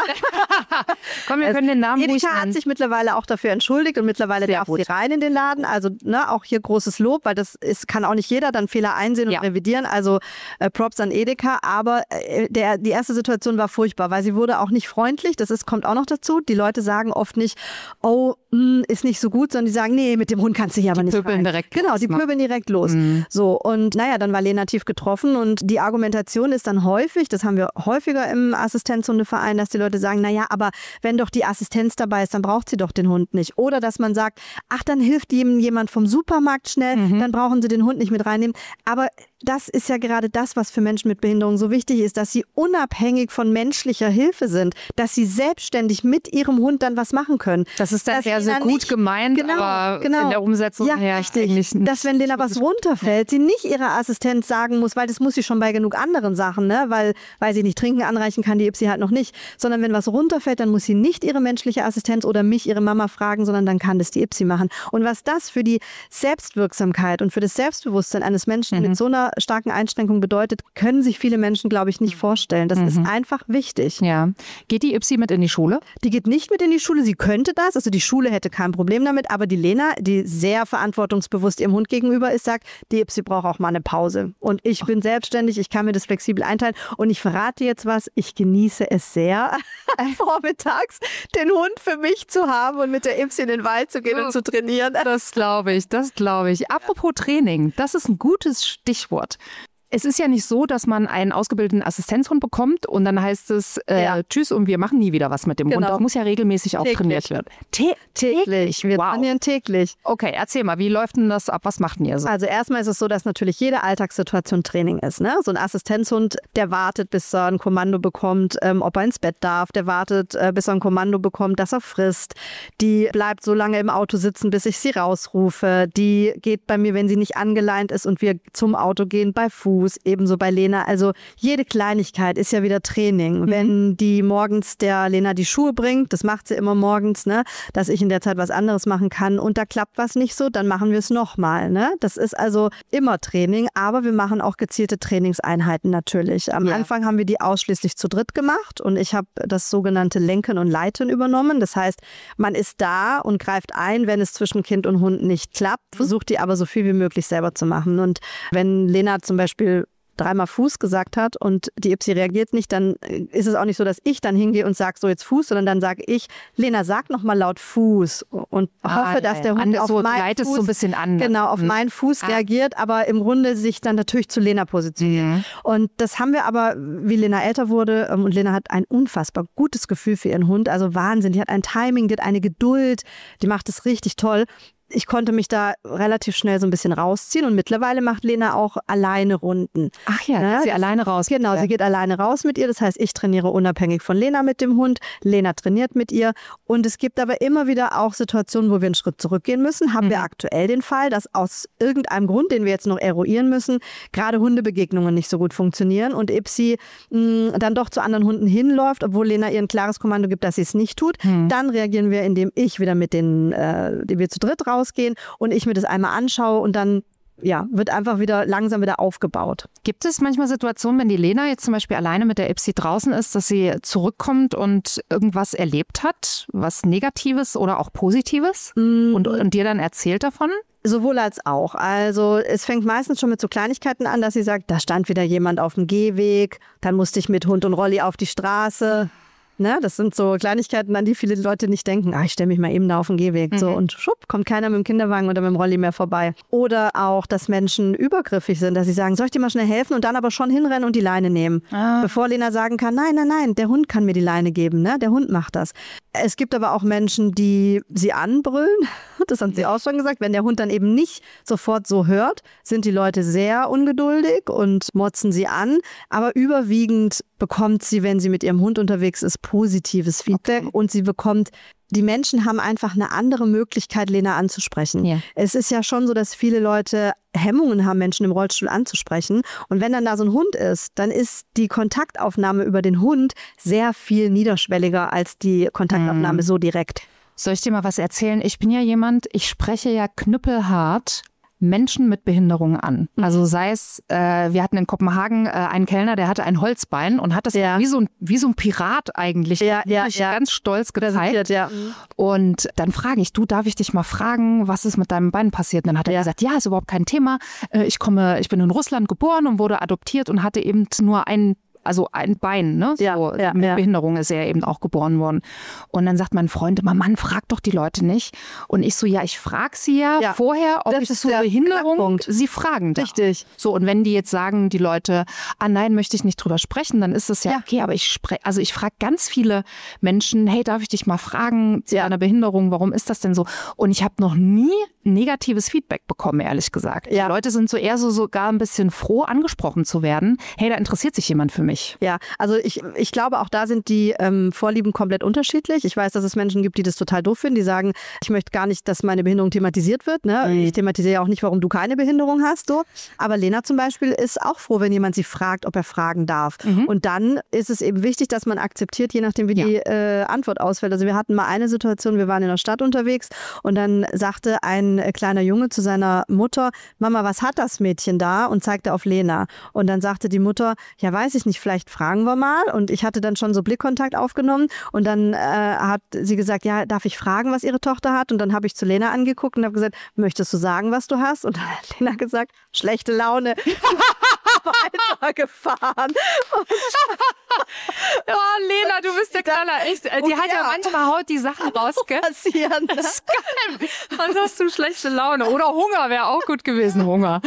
Komm, wir können den Namen ruhig Edeka hat nennen. sich mittlerweile auch dafür entschuldigt und mittlerweile Sehr darf gut. sie rein in den Laden. Also ne, auch hier großes Lob, weil das ist, kann auch nicht jeder dann Fehler einsehen und Ja. revidieren. Also äh, Props an Edeka. Aber äh, der, die erste Situation war furchtbar, weil sie wurde auch nicht freundlich. Das ist, kommt auch noch dazu. Die Leute sagen oft nicht, oh, mh, ist nicht so gut, sondern die sagen, nee, mit dem Hund kannst du hier aber nicht pöbeln rein. direkt Genau, los, die ne? pöbeln direkt los. Mhm. So, und naja, dann war Lena tief getroffen und die Argumentation ist dann häufig, das haben wir häufiger im Assistenzhundeverein, dass die Leute sagen, naja, aber wenn doch die Assistenz dabei ist, dann braucht sie doch den Hund nicht. Oder dass man sagt, ach, dann hilft ihm jemand vom Supermarkt schnell, Mhm. dann brauchen sie den Hund nicht mit reinnehmen. Aber das ist ja gerade das, was für Menschen mit Behinderung so wichtig ist, dass sie unabhängig von menschlicher Hilfe sind, dass sie selbstständig mit ihrem Hund dann was machen können. Das ist dann Dass eher so Lena gut nicht- gemeint, Genau, aber genau. in der Umsetzung ja, her richtig. eigentlich nicht. Dass wenn Lena was runterfällt, sie nicht ihrer Assistenz sagen muss, weil das muss sie schon bei genug anderen Sachen, ne? weil, weil sie nicht trinken anreichen kann, die Ipsi halt noch nicht, sondern wenn was runterfällt, dann muss sie nicht ihre menschliche Assistenz oder mich, ihre Mama fragen, sondern dann kann das die Ipsi machen. Und was das für die Selbstwirksamkeit und für das Selbstbewusstsein eines Menschen Mhm. mit so einer starken Einschränkung bedeutet, können sich viele Menschen, glaube ich, nicht vorstellen. Das ist einfach wichtig. Ja. Geht die Ipsi mit in die Schule? Die geht nicht mit in die Schule, sie könnte das, also die Schule hätte kein Problem damit, aber die Lena, die sehr verantwortungsbewusst ihrem Hund gegenüber ist, sagt, die Ipsi braucht auch mal eine Pause. Und ich bin selbstständig, ich kann mir das flexibel einteilen und ich verrate jetzt was, ich genieße es sehr, vormittags den Hund für mich zu haben und mit der Ipsi in den Wald zu gehen und zu trainieren. Das glaube ich, das glaube ich. Apropos Training, das ist ein gutes Stichwort. Es ist ja nicht so, dass man einen ausgebildeten Assistenzhund bekommt und dann heißt es äh, Ja. tschüss und wir machen nie wieder was mit dem Hund. Genau. Das muss ja regelmäßig auch Täglich. trainiert werden. Tä- Täglich, wir Wow. trainieren täglich. Okay, erzähl mal, wie läuft denn das ab? Was macht denn ihr so? Also erstmal ist es so, dass natürlich jede Alltagssituation Training ist. Ne? So ein Assistenzhund, der wartet, bis er ein Kommando bekommt, ähm, ob er ins Bett darf. Der wartet, äh, bis er ein Kommando bekommt, dass er frisst. Die bleibt so lange im Auto sitzen, bis ich sie rausrufe. Die geht bei mir, wenn sie nicht angeleint ist und wir zum Auto gehen, bei Fuß. Ebenso bei Lena. Also jede Kleinigkeit ist ja wieder Training. Mhm. Wenn die morgens der Lena die Schuhe bringt, das macht sie immer morgens, ne? Dass ich in der Zeit was anderes machen kann und da klappt was nicht so, dann machen wir es nochmal. Ne? Das ist also immer Training, aber wir machen auch gezielte Trainingseinheiten natürlich. Am Ja. Anfang haben wir die ausschließlich zu dritt gemacht und ich habe das sogenannte Lenken und Leiten übernommen. Das heißt, man ist da und greift ein, wenn es zwischen Kind und Hund nicht klappt, versucht die aber so viel wie möglich selber zu machen. Und wenn Lena zum Beispiel dreimal Fuß gesagt hat und die Ipsi reagiert nicht, dann ist es auch nicht so, dass ich dann hingehe und sage so jetzt Fuß, sondern dann sage ich, Lena, sag noch mal laut Fuß und Ah, hoffe, dass ja, der ja. Hund An- auf so meinen leitest Fuß, so ein bisschen an. genau, auf Mhm. meinen Fuß Ah. reagiert, aber im Grunde sich dann natürlich zu Lena positioniert. Mhm. Und das haben wir aber, wie Lena älter wurde, ähm, und Lena hat ein unfassbar gutes Gefühl für ihren Hund, also Wahnsinn, die hat ein Timing, die hat eine Geduld, die macht es richtig toll. Ich konnte mich da relativ schnell so ein bisschen rausziehen und mittlerweile macht Lena auch alleine Runden. Ach ja, Ne, geht sie das- alleine raus. Genau, Ja. sie geht alleine raus mit ihr. Das heißt, ich trainiere unabhängig von Lena mit dem Hund. Lena trainiert mit ihr. Und es gibt aber immer wieder auch Situationen, wo wir einen Schritt zurückgehen müssen. Haben wir aktuell den Fall, dass aus irgendeinem Grund, den wir jetzt noch eruieren müssen, gerade Hundebegegnungen nicht so gut funktionieren und Ipsi mh, dann doch zu anderen Hunden hinläuft, obwohl Lena ihr ein klares Kommando gibt, dass sie es nicht tut. Dann reagieren wir, indem ich wieder mit den, äh, die wir zu dritt rausgehen und ich mir das einmal anschaue und dann ja, wird einfach wieder langsam wieder aufgebaut. Gibt es manchmal Situationen, wenn die Lena jetzt zum Beispiel alleine mit der Ipsi draußen ist, dass sie zurückkommt und irgendwas erlebt hat, was Negatives oder auch Positives und, und dir dann erzählt davon? Sowohl als auch. Also es fängt meistens schon mit so Kleinigkeiten an, dass sie sagt, da stand wieder jemand auf dem Gehweg, dann musste ich mit Hund und Rolli auf die Straße. Ne, das sind so Kleinigkeiten, an die viele Leute nicht denken. Ah, ich stelle mich mal eben da auf den Gehweg. Mhm. So, und schupp, kommt keiner mit dem Kinderwagen oder mit dem Rolli mehr vorbei. Oder auch, dass Menschen übergriffig sind, dass sie sagen, soll ich dir mal schnell helfen und dann aber schon hinrennen und die Leine nehmen. Ah. Bevor Lena sagen kann, nein, nein, nein, der Hund kann mir die Leine geben. Ne? Der Hund macht das. Es gibt aber auch Menschen, die sie anbrüllen. Das haben sie auch schon gesagt. Wenn der Hund dann eben nicht sofort so hört, sind die Leute sehr ungeduldig und motzen sie an. Aber überwiegend bekommt sie, wenn sie mit ihrem Hund unterwegs ist, positives Feedback. Okay. Und sie bekommt die Menschen haben einfach eine andere Möglichkeit, Lena anzusprechen. Ja. Es ist ja schon so, dass viele Leute Hemmungen haben, Menschen im Rollstuhl anzusprechen. Und wenn dann da so ein Hund ist, dann ist die Kontaktaufnahme über den Hund sehr viel niederschwelliger als die Kontaktaufnahme mhm. so direkt. Soll ich dir mal was erzählen? Ich bin ja jemand, ich spreche ja knüppelhart Menschen mit Behinderungen an. Also sei es, äh, wir hatten in Kopenhagen äh, einen Kellner, der hatte ein Holzbein und hat das ja. wie, so ein, wie so ein Pirat eigentlich ja, ja, ja. ganz stolz gezeigt. Ja. Und dann frage ich, du, darf ich dich mal fragen, was ist mit deinem Bein passiert? Und dann hat er ja. gesagt, ja, ist überhaupt kein Thema. Ich komme, ich bin in Russland geboren und wurde adoptiert und hatte eben nur ein Also ein Bein, ne? So, ja, ja, mit ja. Behinderung ist er eben auch geboren worden. Und dann sagt mein Freund immer, Mann, frag doch die Leute nicht. Und ich so, ja, ich frage sie ja, ja vorher, ob das ich so Behinderung, sie fragen darf. Richtig. So, und wenn die jetzt sagen, die Leute, ah nein, möchte ich nicht drüber sprechen, dann ist das ja, ja. okay, aber ich spreche, also ich frage ganz viele Menschen, hey, darf ich dich mal fragen zu ja. einer Behinderung, warum ist das denn so? Und ich habe noch nie negatives Feedback bekommen, ehrlich gesagt. Ja. Die Leute sind so eher so sogar ein bisschen froh, angesprochen zu werden. Hey, da interessiert sich jemand für mich. Ja, also ich, ich glaube, auch da sind die ähm, Vorlieben komplett unterschiedlich. Ich weiß, dass es Menschen gibt, die das total doof finden, die sagen, ich möchte gar nicht, dass meine Behinderung thematisiert wird. Ne? Mhm. Ich thematisiere ja auch nicht, warum du keine Behinderung hast. So. Aber Lena zum Beispiel ist auch froh, wenn jemand sie fragt, ob er fragen darf. Mhm. Und dann ist es eben wichtig, dass man akzeptiert, je nachdem, wie ja. die äh, Antwort ausfällt. Also wir hatten mal eine Situation, wir waren in der Stadt unterwegs und dann sagte ein äh, kleiner Junge zu seiner Mutter, Mama, was hat das Mädchen da? Und zeigte auf Lena. Und dann sagte die Mutter, ja, weiß ich nicht, vielleicht fragen wir mal. Und ich hatte dann schon so Blickkontakt aufgenommen und dann äh, hat sie gesagt, ja, darf ich fragen, was ihre Tochter hat? Und dann habe ich zu Lena angeguckt und habe gesagt, möchtest du sagen, was du hast? Und dann hat Lena gesagt, schlechte Laune. Weitergefahren. Oh, Lena, du bist der Knaller. Echt, die oh, hat ja. ja manchmal haut die Sachen raus, gell? Passieren. Das ist geil. Dann hast du schlechte Laune. Oder Hunger wäre auch gut gewesen, Hunger.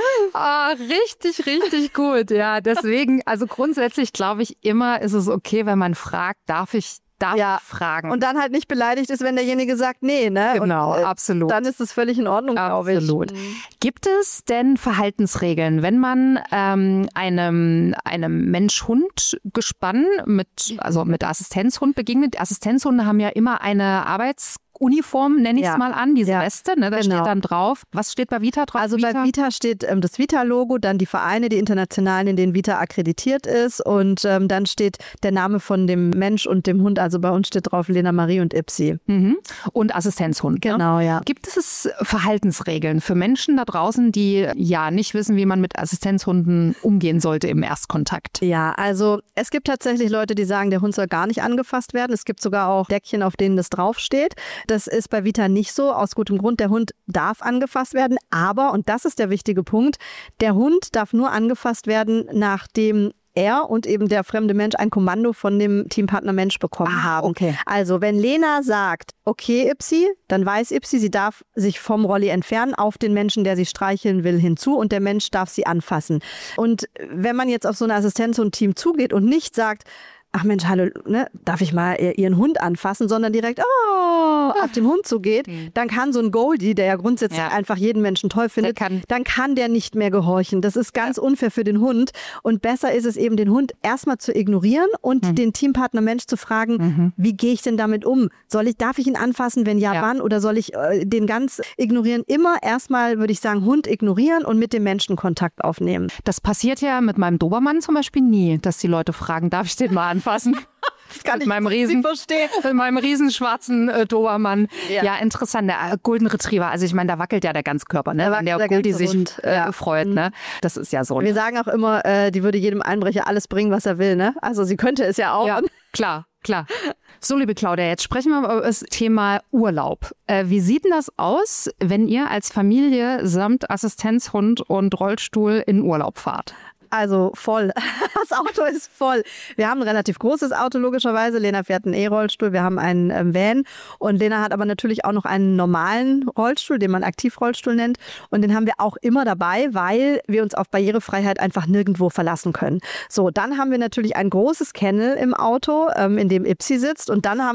Ah, richtig, richtig gut. Ja, deswegen, also grundsätzlich glaube ich immer, ist es okay, wenn man fragt, darf ich Darf ja. fragen. Und dann halt nicht beleidigt ist, wenn derjenige sagt, nee, ne? Genau, und, äh, absolut. Dann ist es völlig in Ordnung, glaube ich. Absolut. Gibt es denn Verhaltensregeln, wenn man ähm, einem, einem Mensch-Hund-Gespann mit, also mit Assistenzhund begegnet? Assistenzhunde haben ja immer eine Arbeits- Uniform, nenne ich es ja. mal an, diese ja. Weste, ne, da genau. steht dann drauf. Was steht bei Vita drauf? Also Vita? bei Vita steht ähm, das Vita-Logo, dann die Vereine, die internationalen, in denen Vita akkreditiert ist und ähm, dann steht der Name von dem Mensch und dem Hund, also bei uns steht drauf Lena Marie und Ipsi. Mhm. Und Assistenzhund. Genau, ne? ja. Gibt es Verhaltensregeln für Menschen da draußen, die ja nicht wissen, wie man mit Assistenzhunden umgehen sollte im Erstkontakt? Ja, also es gibt tatsächlich Leute, die sagen, der Hund soll gar nicht angefasst werden. Es gibt sogar auch Deckchen, auf denen das draufsteht. Das ist bei Vita nicht so, aus gutem Grund. Der Hund darf angefasst werden, aber, und das ist der wichtige Punkt, der Hund darf nur angefasst werden, nachdem er und eben der fremde Mensch ein Kommando von dem Teampartner Mensch bekommen ah, haben. Okay. Also wenn Lena sagt, okay Ipsi, dann weiß Ipsi, sie darf sich vom Rolli entfernen auf den Menschen, der sie streicheln will, hinzu und der Mensch darf sie anfassen. Und wenn man jetzt auf so ein Assistenzhund-Team zugeht und nicht sagt, ach Mensch, hallo, ne, darf ich mal ihren Hund anfassen, sondern direkt oh, auf den Hund zugeht, mhm. dann kann so ein Goldie, der ja grundsätzlich ja. einfach jeden Menschen toll findet, kann. dann kann der nicht mehr gehorchen. Das ist ganz ja. unfair für den Hund und besser ist es eben, den Hund erstmal zu ignorieren und mhm. den Teampartner Mensch zu fragen, mhm. wie gehe ich denn damit um? Soll ich, darf ich ihn anfassen, wenn ja, ja. wann? Oder soll ich äh, den ganz ignorieren? Immer erstmal, würde ich sagen, Hund ignorieren und mit dem Menschen Kontakt aufnehmen. Das passiert ja mit meinem Dobermann zum Beispiel nie, dass die Leute fragen, darf ich den mal anfassen? Das kann mit ich meinem riesen, verstehen. Mit meinem riesen schwarzen äh, Dobermann. Ja. ja, interessant. Der äh, Golden Retriever. Also ich meine, da wackelt ja der Ganzkörper, ne? Wenn der, der Goldie sich äh, ja. freut, ne? Das ist ja so. Wir sagen auch immer, äh, die würde jedem Einbrecher alles bringen, was er will, ne? Also sie könnte es ja auch. Ja, klar, klar. So, liebe Claudia, jetzt sprechen wir über das Thema Urlaub. Äh, wie sieht denn das aus, wenn ihr als Familie samt Assistenzhund und Rollstuhl in Urlaub fahrt? Also voll. Das Auto ist voll. Wir haben ein relativ großes Auto, logischerweise. Lena fährt einen E-Rollstuhl, wir haben einen ähm, Van. Und Lena hat aber natürlich auch noch einen normalen Rollstuhl, den man Aktivrollstuhl nennt. Und den haben wir auch immer dabei, weil wir uns auf Barrierefreiheit einfach nirgendwo verlassen können. So, dann haben wir natürlich ein großes Kennel im Auto, ähm, in dem Ipsi sitzt. Und dann haben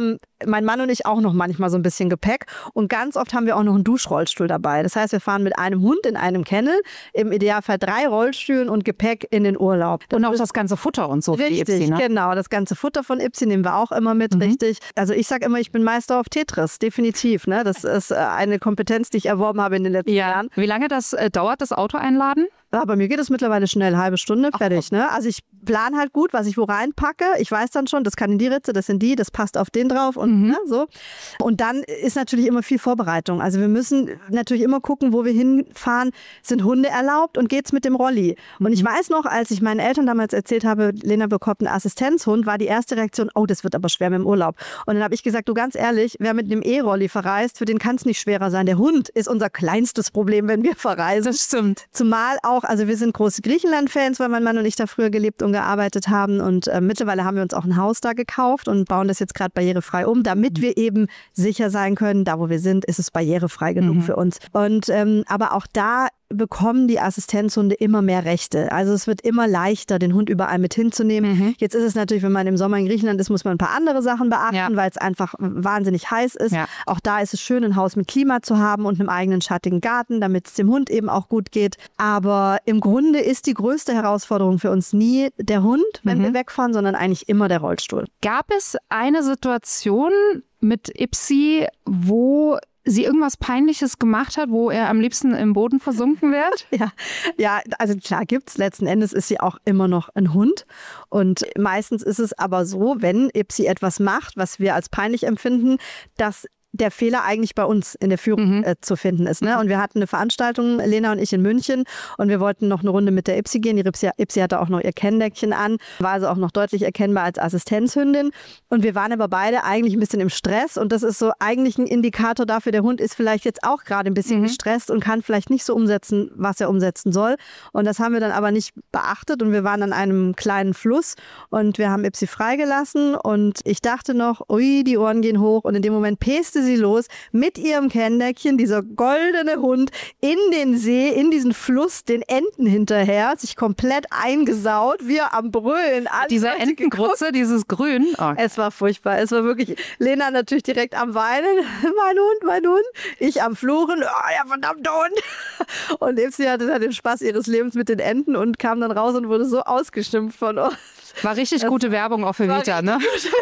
mein Mann und ich auch noch manchmal so ein bisschen Gepäck. Und ganz oft haben wir auch noch einen Duschrollstuhl dabei. Das heißt, wir fahren mit einem Hund in einem Kennel, im Idealfall drei Rollstühlen und Gepäck in den Urlaub. Das und auch das ganze Futter und so. Richtig, für die Ipsi, ne? Genau. Das ganze Futter von Ipsi nehmen wir auch immer mit, mhm. richtig. Also ich sage immer, ich bin Meister auf Tetris, definitiv. Ne? Das ist eine Kompetenz, die ich erworben habe in den letzten ja. Jahren. Wie lange das äh, dauert, das Auto einladen? Ja, bei mir geht es mittlerweile schnell, halbe Stunde, fertig. Ne? Also ich plane halt gut, was ich wo reinpacke. Ich weiß dann schon, das kann in die Ritze, das sind die, das passt auf den drauf und mhm. ne, so. Und dann ist natürlich immer viel Vorbereitung. Also wir müssen natürlich immer gucken, wo wir hinfahren. Sind Hunde erlaubt und geht's mit dem Rolli? Und mhm. ich weiß noch, als ich meinen Eltern damals erzählt habe, Lena bekommt einen Assistenzhund, war die erste Reaktion, oh, das wird aber schwer mit dem Urlaub. Und dann habe ich gesagt, du ganz ehrlich, wer mit einem E-Rolli verreist, für den kann es nicht schwerer sein. Der Hund ist unser kleinstes Problem, wenn wir verreisen. Das stimmt. Zumal auch, also wir sind große Griechenland-Fans, weil mein Mann und ich da früher gelebt und gearbeitet haben und äh, mittlerweile haben wir uns auch ein Haus da gekauft und bauen das jetzt gerade barrierefrei um, damit wir eben sicher sein können, da wo wir sind, ist es barrierefrei genug mhm. für uns. Und ähm, aber auch da bekommen die Assistenzhunde immer mehr Rechte. Also es wird immer leichter, den Hund überall mit hinzunehmen. Mhm. Jetzt ist es natürlich, wenn man im Sommer in Griechenland ist, muss man ein paar andere Sachen beachten, ja. weil es einfach wahnsinnig heiß ist. Ja. Auch da ist es schön, ein Haus mit Klima zu haben und einem eigenen schattigen Garten, damit es dem Hund eben auch gut geht. Aber im Grunde ist die größte Herausforderung für uns nie der Hund, wenn mhm. wir wegfahren, sondern eigentlich immer der Rollstuhl. Gab es eine Situation mit Ipsi, wo sie irgendwas Peinliches gemacht hat, wo er am liebsten im Boden versunken wird? ja, ja, also klar gibt's. Letzten Endes ist sie auch immer noch ein Hund. Und meistens ist es aber so, wenn Ipsi etwas macht, was wir als peinlich empfinden, dass der Fehler eigentlich bei uns in der Führung mhm. äh, zu finden ist. Ne? Und wir hatten eine Veranstaltung, Lena und ich in München, und wir wollten noch eine Runde mit der Ipsi gehen. Die Ipsi, Ipsi hatte auch noch ihr Kenndeckchen an, war also auch noch deutlich erkennbar als Assistenzhündin. Und wir waren aber beide eigentlich ein bisschen im Stress, und das ist so eigentlich ein Indikator dafür, der Hund ist vielleicht jetzt auch gerade ein bisschen mhm. gestresst und kann vielleicht nicht so umsetzen, was er umsetzen soll. Und das haben wir dann aber nicht beachtet, und wir waren an einem kleinen Fluss und wir haben Ipsi freigelassen, und ich dachte noch, ui, die Ohren gehen hoch, und in dem Moment peste sie los mit ihrem Kenndeckchen, dieser goldene Hund, in den See, in diesen Fluss, den Enten hinterher, sich komplett eingesaut, wir am Brüllen. Dieser Entengrutze, dieses Grün. Oh. Es war furchtbar, es war wirklich, Lena natürlich direkt am Weinen, mein Hund, mein Hund, ich am Fluchen, oh, ja verdammter Hund. Und Ipsi hatte dann den Spaß ihres Lebens mit den Enten und kam dann raus und wurde so ausgeschimpft von uns. War richtig das gute Werbung auch für Vita, ne?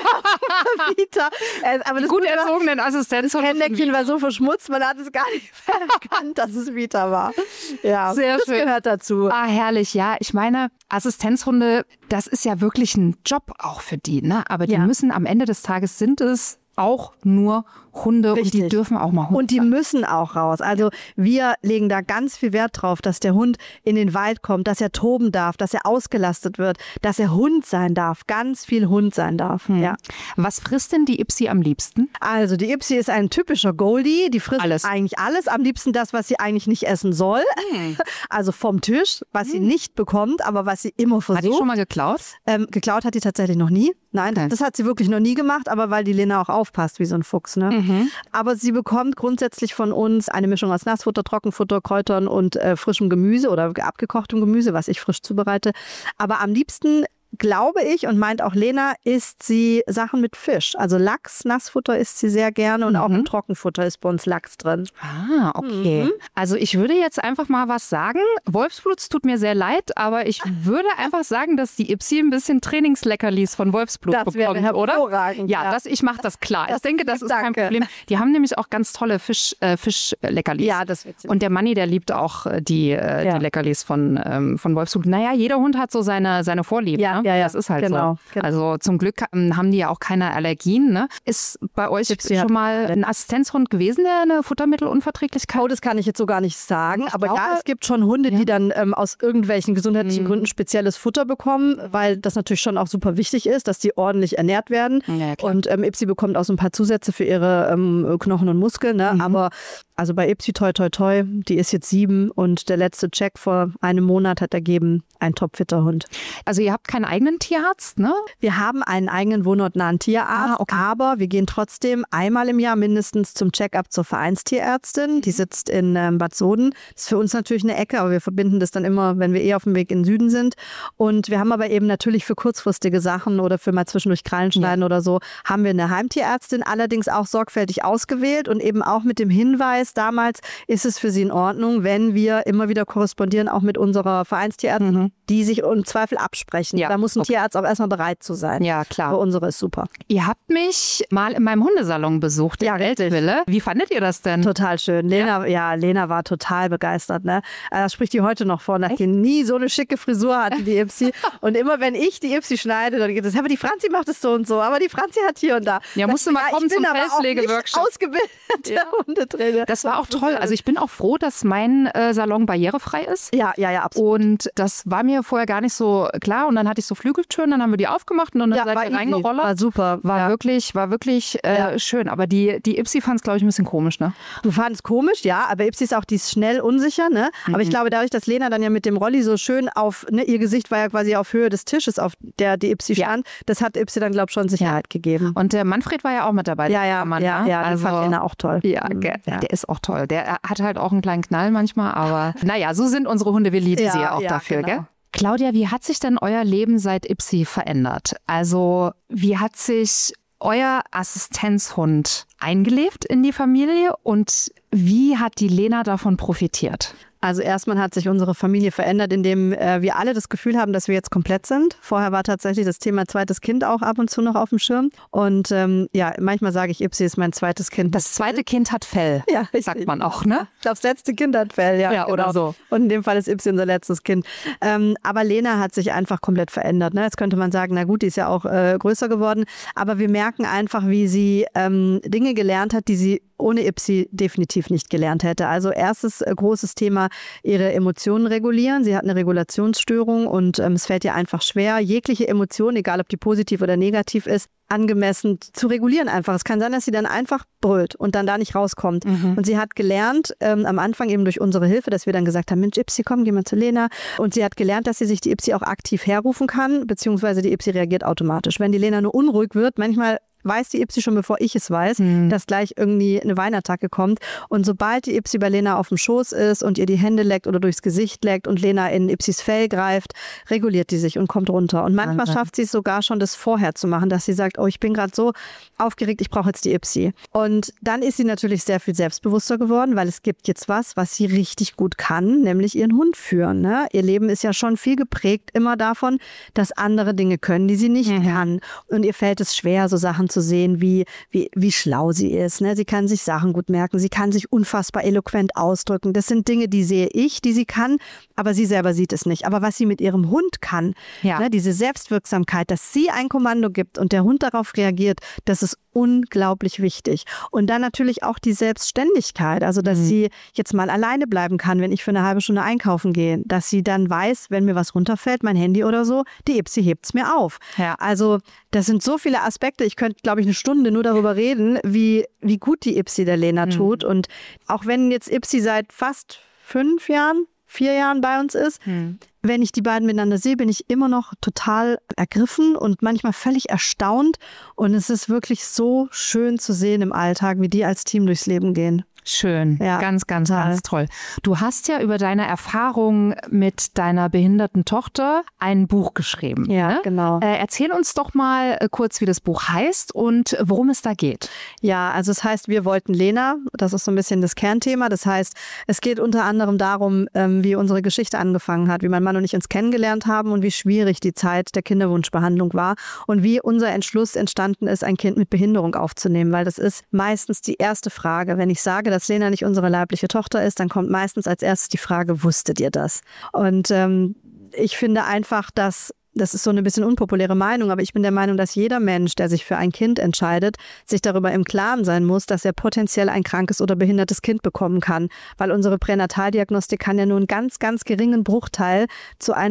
Vita. Aber das gut erzogenen Assistenz. Das Kenndeckchen war so verschmutzt, man hat es gar nicht mehr erkannt, dass es Vita war. Ja, sehr das schön. Gehört dazu. Ah, herrlich. Ja, ich meine, Assistenzhunde, das ist ja wirklich ein Job auch für die, ne? Aber die ja. müssen am Ende des Tages, sind es auch nur Hunde. Richtig. Und die dürfen auch mal Hunde. Und die müssen auch raus. Also wir legen da ganz viel Wert drauf, dass der Hund in den Wald kommt, dass er toben darf, dass er ausgelastet wird, dass er Hund sein darf, ganz viel Hund sein darf. Hm. Ja. Was frisst denn die Ipsi am liebsten? Also die Ipsi ist ein typischer Goldie, die frisst alles. eigentlich alles. Am liebsten das, was sie eigentlich nicht essen soll. Hm. Also vom Tisch, was hm. sie nicht bekommt, aber was sie immer versucht. Hat die schon mal geklaut? Ähm, geklaut hat die tatsächlich noch nie. Nein, okay. das hat sie wirklich noch nie gemacht, aber weil die Lena auch aufpasst wie so ein Fuchs. Ne? Mhm. Aber sie bekommt grundsätzlich von uns eine Mischung aus Nassfutter, Trockenfutter, Kräutern und äh, frischem Gemüse oder abgekochtem Gemüse, was ich frisch zubereite. Aber am liebsten, glaube ich, und meint auch Lena, isst sie Sachen mit Fisch. Also Lachs, Nassfutter isst sie sehr gerne, und mhm. auch im Trockenfutter ist bei uns Lachs drin. Ah, okay. Mhm. Also ich würde jetzt einfach mal was sagen. Wolfsblut, es tut mir sehr leid, aber ich würde einfach sagen, dass die Ipsi ein bisschen Trainingsleckerlis von Wolfsblut das bekommt, oder? Ja, ja. Das, ich mache das klar. Das ich denke, das ist danke. kein Problem. Die haben nämlich auch ganz tolle Fisch, äh, Fischleckerlis. Ja, das wird sie. Und der Manni, der liebt auch die, äh, ja. die Leckerlis von, ähm, von Wolfsblut. Naja, jeder Hund hat so seine, seine Vorlieben. Ja. Ne? Ja, ja, das ist halt genau, so. Genau. Also zum Glück haben die ja auch keine Allergien. Ne? Ist bei euch Gibt's schon ja. mal ein Assistenzhund gewesen, der eine Futtermittelunverträglichkeit? Oh, das kann ich jetzt so gar nicht sagen. Ich Aber glaube, ja, es gibt schon Hunde, ja. die dann ähm, aus irgendwelchen gesundheitlichen mhm. Gründen spezielles Futter bekommen, weil das natürlich schon auch super wichtig ist, dass die ordentlich ernährt werden. Ja, und ähm, Ipsi bekommt auch so ein paar Zusätze für ihre ähm, Knochen und Muskeln. Ne? Mhm. Aber also bei Ipsi, toi, toi, toi, die ist jetzt sieben, und der letzte Check vor einem Monat hat ergeben, ein topfitter Hund. Also ihr habt kein eigenes eigenen Tierarzt, ne? Wir haben einen eigenen wohnortnahen Tierarzt, ah, okay. aber wir gehen trotzdem einmal im Jahr mindestens zum Check-up zur Vereinstierärztin. Die sitzt in ähm, Bad Soden. Das ist für uns natürlich eine Ecke, aber wir verbinden das dann immer, wenn wir eh auf dem Weg in den Süden sind. Und wir haben aber eben natürlich für kurzfristige Sachen oder für mal zwischendurch Krallenschneiden ja. oder so, haben wir eine Heimtierärztin, allerdings auch sorgfältig ausgewählt und eben auch mit dem Hinweis, damals ist es für sie in Ordnung, wenn wir immer wieder korrespondieren, auch mit unserer Vereinstierärztin, mhm. die sich im Zweifel absprechen. Ja. Da muss ein okay. Tierarzt auch erstmal bereit zu sein. Ja, klar. Aber unsere ist super. Ihr habt mich mal in meinem Hundesalon besucht, ja, in Eltville. Wie fandet ihr das denn? Total schön. Lena, ja, ja Lena war total begeistert. Ne? Da spricht die heute noch vor, dass die nie so eine schicke Frisur hatte, die Ipsi. Und immer wenn ich die Ipsi schneide, dann geht es, aber die Franzi macht es so und so, aber die Franzi hat hier und da. Ja, musst du mal kommen zum Fellpflege-Workshop. Ausgebildete Hundetrainer. Das war auch toll. Also ich bin auch froh, dass mein äh, Salon barrierefrei ist. Ja, ja, ja, absolut. Und das war mir vorher gar nicht so klar. Und dann hatte ich so Flügeltüren, dann haben wir die aufgemacht und dann ja, seid ihr reingerollert. War super. War ja. wirklich, war wirklich äh, ja. schön. Aber die, die Ipsi fand es, glaube ich, ein bisschen komisch, ne? Du fandest es komisch, ja. Aber Ipsi ist auch, die ist schnell unsicher, ne? Mhm. Aber ich glaube, dadurch, dass Lena dann ja mit dem Rolli so schön auf, ne, ihr Gesicht war ja quasi auf Höhe des Tisches, auf der die Ipsi stand. Ja. Das hat Ipsi dann, glaube ich, schon Sicherheit ja. gegeben. Und der Manfred war ja auch mit dabei. Ja, ja, Mann, ja, ja. Also, fand Lena auch toll. Ja, der, ja, der ist auch toll. Der hat halt auch einen kleinen Knall manchmal, aber naja, so sind unsere Hunde, wir lieben ja, sie ja auch ja, dafür, genau. gell? Claudia, wie hat sich denn euer Leben seit Ipsi verändert? Also, wie hat sich euer Assistenzhund eingelebt in die Familie und wie hat die Lena davon profitiert? Also erstmal hat sich unsere Familie verändert, indem äh, wir alle das Gefühl haben, dass wir jetzt komplett sind. Vorher war tatsächlich das Thema zweites Kind auch ab und zu noch auf dem Schirm. Und ähm, ja, manchmal sage ich, Ipsi ist mein zweites Kind. Das zweite Kind hat Fell, ja, sagt man auch, ne? Ich glaube, das letzte Kind hat Fell, ja. Ja, genau. Oder so. Und in dem Fall ist Ipsi unser letztes Kind. Ähm, aber Lena hat sich einfach komplett verändert. Ne? Jetzt könnte man sagen, na gut, die ist ja auch äh, größer geworden. Aber wir merken einfach, wie sie ähm, Dinge gelernt hat, die sie ohne Ipsi definitiv nicht gelernt hätte. Also erstes äh, großes Thema, ihre Emotionen regulieren. Sie hat eine Regulationsstörung und ähm, es fällt ihr einfach schwer, jegliche Emotion, egal ob die positiv oder negativ ist, angemessen zu regulieren einfach. Es kann sein, dass sie dann einfach brüllt und dann da nicht rauskommt. Mhm. Und sie hat gelernt, ähm, am Anfang eben durch unsere Hilfe, dass wir dann gesagt haben, Mensch, Ipsi, komm, geh mal zu Lena. Und sie hat gelernt, dass sie sich die Ipsi auch aktiv herrufen kann, beziehungsweise die Ipsi reagiert automatisch. Wenn die Lena nur unruhig wird, manchmal weiß die Ipsi schon, bevor ich es weiß, hm. dass gleich irgendwie eine Weinattacke kommt. Und sobald die Ipsi bei Lena auf dem Schoß ist und ihr die Hände leckt oder durchs Gesicht leckt und Lena in Ipsis Fell greift, reguliert die sich und kommt runter. Und manchmal okay. schafft sie es sogar schon, das vorher zu machen, dass sie sagt, oh, ich bin gerade so aufgeregt, ich brauche jetzt die Ipsi. Und dann ist sie natürlich sehr viel selbstbewusster geworden, weil es gibt jetzt was, was sie richtig gut kann, nämlich ihren Hund führen. Ne? Ihr Leben ist ja schon viel geprägt immer davon, dass andere Dinge können, die sie nicht mhm. kann. Und ihr fällt es schwer, so Sachen zu sehen, wie, wie, wie schlau sie ist. Ne? Sie kann sich Sachen gut merken, sie kann sich unfassbar eloquent ausdrücken. Das sind Dinge, die sehe ich, die sie kann, aber sie selber sieht es nicht. Aber was sie mit ihrem Hund kann, ja. ne? diese Selbstwirksamkeit, dass sie ein Kommando gibt und der Hund darauf reagiert, das ist unglaublich wichtig. Und dann natürlich auch die Selbstständigkeit, also dass mhm. sie jetzt mal alleine bleiben kann, wenn ich für eine halbe Stunde einkaufen gehe, dass sie dann weiß, wenn mir was runterfällt, mein Handy oder so, die Ipsi hebt es mir auf. Ja. Also das sind so viele Aspekte, ich könnte, glaube ich, eine Stunde nur darüber reden, wie, wie gut die Ipsi der Lena mhm. tut. Und auch wenn jetzt Ipsi seit fast fünf Jahren, vier Jahren bei uns ist, mhm. wenn ich die beiden miteinander sehe, bin ich immer noch total ergriffen und manchmal völlig erstaunt. Und es ist wirklich so schön zu sehen im Alltag, wie die als Team durchs Leben gehen. Schön, ja, ganz, ganz, total. ganz toll. Du hast ja über deine Erfahrungen mit deiner behinderten Tochter ein Buch geschrieben. Ja, ne? genau. Äh, erzähl uns doch mal äh, kurz, wie das Buch heißt und worum es da geht. Ja, also es heißt, wir wollten Lena. Das ist so ein bisschen das Kernthema. Das heißt, es geht unter anderem darum, ähm, wie unsere Geschichte angefangen hat, wie mein Mann und ich uns kennengelernt haben und wie schwierig die Zeit der Kinderwunschbehandlung war und wie unser Entschluss entstanden ist, ein Kind mit Behinderung aufzunehmen, weil das ist meistens die erste Frage. Wenn ich sage, dass Lena nicht unsere leibliche Tochter ist, dann kommt meistens als erstes die Frage, wusstet ihr das? Und ähm, ich finde einfach, dass das ist so eine bisschen unpopuläre Meinung, aber ich bin der Meinung, dass jeder Mensch, der sich für ein Kind entscheidet, sich darüber im Klaren sein muss, dass er potenziell ein krankes oder behindertes Kind bekommen kann. Weil unsere Pränataldiagnostik kann ja nur einen ganz, ganz geringen Bruchteil zu einer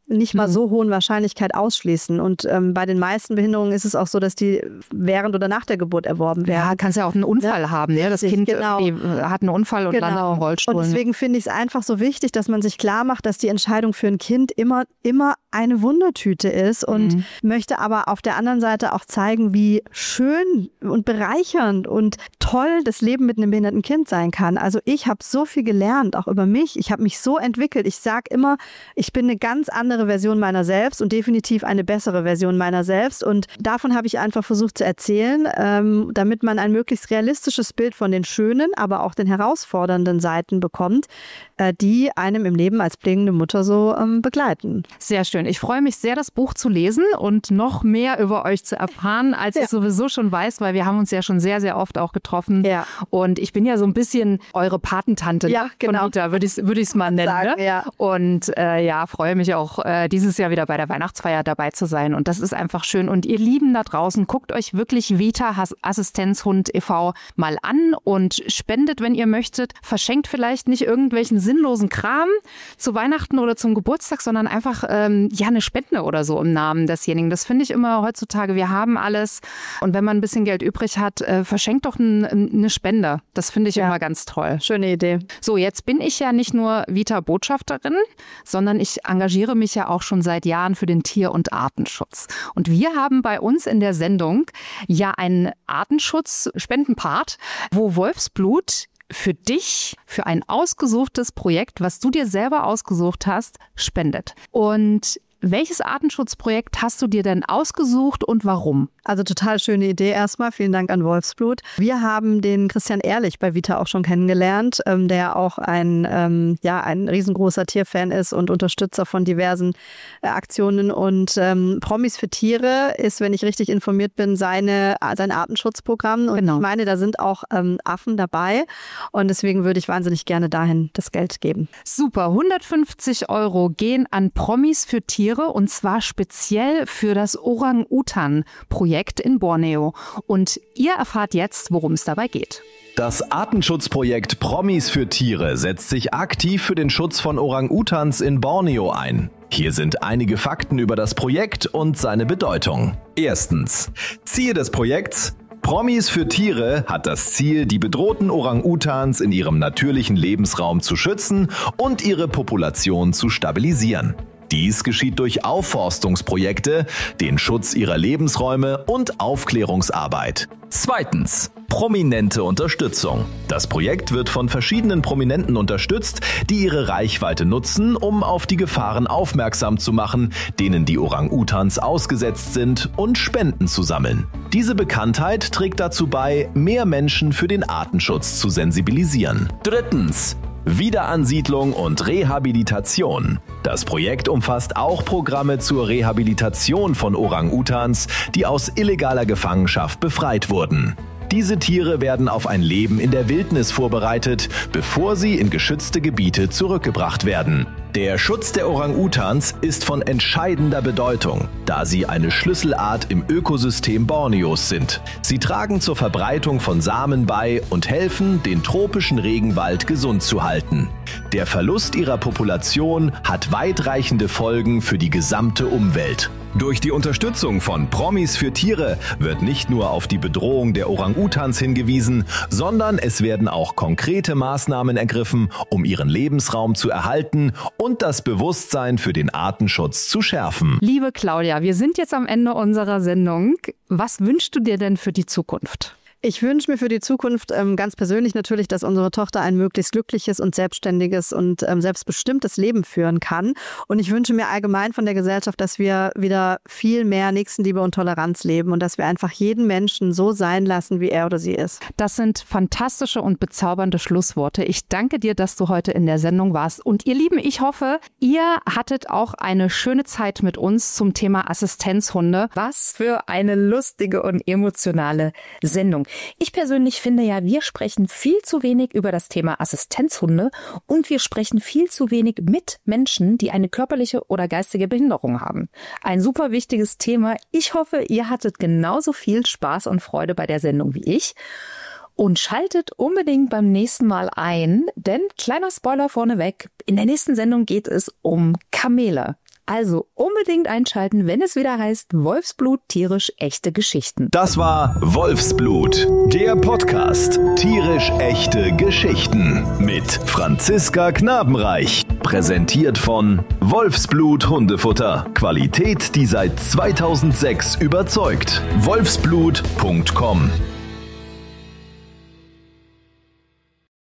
nicht mal so hohen Wahrscheinlichkeit ausschließen. Und ähm, bei den meisten Behinderungen ist es auch so, dass die während oder nach der Geburt erworben werden. Ja, kannst ja auch einen Unfall ja, haben. Ja? Das Kind genau. hat einen Unfall und genau. landet im Rollstuhl. Und deswegen finde ich es einfach so wichtig, dass man sich klar macht, dass die Entscheidung für ein Kind immer, immer eine Wundertüte ist und mhm. möchte aber auf der anderen Seite auch zeigen, wie schön und bereichernd und toll das Leben mit einem behinderten Kind sein kann. Also ich habe so viel gelernt, auch über mich. Ich habe mich so entwickelt. Ich sage immer, ich bin eine ganz andere Version meiner selbst und definitiv eine bessere Version meiner selbst. Und davon habe ich einfach versucht zu erzählen, ähm, damit man ein möglichst realistisches Bild von den schönen, aber auch den herausfordernden Seiten bekommt, äh, die einem im Leben als pflegende Mutter so ähm, begleiten. Sehr schön. Ich freue mich sehr, das Buch zu lesen und noch mehr über euch zu erfahren, als ja. ich sowieso schon weiß, weil wir haben uns ja schon sehr, sehr oft auch getroffen. Ja. Und ich bin ja so ein bisschen eure Patentante ja, genau. von Vita, würde ich es würde ich's mal nennen. Sagen, ne? ja. Und äh, ja, freue mich auch, äh, dieses Jahr wieder bei der Weihnachtsfeier dabei zu sein. Und das ist einfach schön. Und ihr Lieben da draußen, guckt euch wirklich Vita Assistenzhund e V mal an und spendet, wenn ihr möchtet. Verschenkt vielleicht nicht irgendwelchen sinnlosen Kram zu Weihnachten oder zum Geburtstag, sondern einfach ähm, ja eine Spende oder so im Namen desjenigen. Das finde ich immer heutzutage, wir haben alles. Und wenn man ein bisschen Geld übrig hat, äh, verschenkt doch ein, eine Spende. Das finde ich ja. immer ganz toll. Schöne Idee. So, jetzt bin ich ja nicht nur Vita-Botschafterin, sondern ich engagiere mich ja auch schon seit Jahren für den Tier- und Artenschutz. Und wir haben bei uns in der Sendung ja einen Artenschutz-Spendenpart, wo Wolfsblut für dich, für ein ausgesuchtes Projekt, was du dir selber ausgesucht hast, spendet. Und welches Artenschutzprojekt hast du dir denn ausgesucht und warum? Also total schöne Idee erstmal. Vielen Dank an Wolfsblut. Wir haben den Christian Ehrlich bei Vita auch schon kennengelernt, ähm, der auch ein, ähm, ja, ein riesengroßer Tierfan ist und Unterstützer von diversen äh, Aktionen. Und ähm, Promis für Tiere ist, wenn ich richtig informiert bin, seine, sein Artenschutzprogramm. Und genau. ich meine, da sind auch ähm, Affen dabei. Und deswegen würde ich wahnsinnig gerne dahin das Geld geben. Super. hundertfünfzig Euro gehen an Promis für Tiere. Und zwar speziell für das Orang-Utan-Projekt in Borneo. Und ihr erfahrt jetzt, worum es dabei geht. Das Artenschutzprojekt Promis für Tiere setzt sich aktiv für den Schutz von Orang-Utans in Borneo ein. Hier sind einige Fakten über das Projekt und seine Bedeutung. Erstens. Ziel des Projekts: Promis für Tiere hat das Ziel, die bedrohten Orang-Utans in ihrem natürlichen Lebensraum zu schützen und ihre Population zu stabilisieren. Dies geschieht durch Aufforstungsprojekte, den Schutz ihrer Lebensräume und Aufklärungsarbeit. Zweitens. Prominente Unterstützung. Das Projekt wird von verschiedenen Prominenten unterstützt, die ihre Reichweite nutzen, um auf die Gefahren aufmerksam zu machen, denen die Orang-Utans ausgesetzt sind, und Spenden zu sammeln. Diese Bekanntheit trägt dazu bei, mehr Menschen für den Artenschutz zu sensibilisieren. Drittens. Wiederansiedlung und Rehabilitation. Das Projekt umfasst auch Programme zur Rehabilitation von Orang-Utans, die aus illegaler Gefangenschaft befreit wurden. Diese Tiere werden auf ein Leben in der Wildnis vorbereitet, bevor sie in geschützte Gebiete zurückgebracht werden. Der Schutz der Orang-Utans ist von entscheidender Bedeutung, da sie eine Schlüsselart im Ökosystem Borneos sind. Sie tragen zur Verbreitung von Samen bei und helfen, den tropischen Regenwald gesund zu halten. Der Verlust ihrer Population hat weitreichende Folgen für die gesamte Umwelt. Durch die Unterstützung von Promis für Tiere wird nicht nur auf die Bedrohung der Orang-Utans hingewiesen, sondern es werden auch konkrete Maßnahmen ergriffen, um ihren Lebensraum zu erhalten und das Bewusstsein für den Artenschutz zu schärfen. Liebe Claudia, wir sind jetzt am Ende unserer Sendung. Was wünschst du dir denn für die Zukunft? Ich wünsche mir für die Zukunft ähm, ganz persönlich natürlich, dass unsere Tochter ein möglichst glückliches und selbstständiges und ähm, selbstbestimmtes Leben führen kann. Und ich wünsche mir allgemein von der Gesellschaft, dass wir wieder viel mehr Nächstenliebe und Toleranz leben und dass wir einfach jeden Menschen so sein lassen, wie er oder sie ist. Das sind fantastische und bezaubernde Schlussworte. Ich danke dir, dass du heute in der Sendung warst. Und ihr Lieben, ich hoffe, ihr hattet auch eine schöne Zeit mit uns zum Thema Assistenzhunde. Was für eine lustige und emotionale Sendung. Ich persönlich finde ja, wir sprechen viel zu wenig über das Thema Assistenzhunde und wir sprechen viel zu wenig mit Menschen, die eine körperliche oder geistige Behinderung haben. Ein super wichtiges Thema. Ich hoffe, ihr hattet genauso viel Spaß und Freude bei der Sendung wie ich. Und schaltet unbedingt beim nächsten Mal ein, denn kleiner Spoiler vorneweg, in der nächsten Sendung geht es um Kamele. Also unbedingt einschalten, wenn es wieder heißt Wolfsblut, tierisch echte Geschichten. Das war Wolfsblut, der Podcast. Tierisch echte Geschichten mit Franziska Knabenreich. Präsentiert von Wolfsblut Hundefutter. Qualität, die seit zweitausendsechs überzeugt. wolfsblut punkt com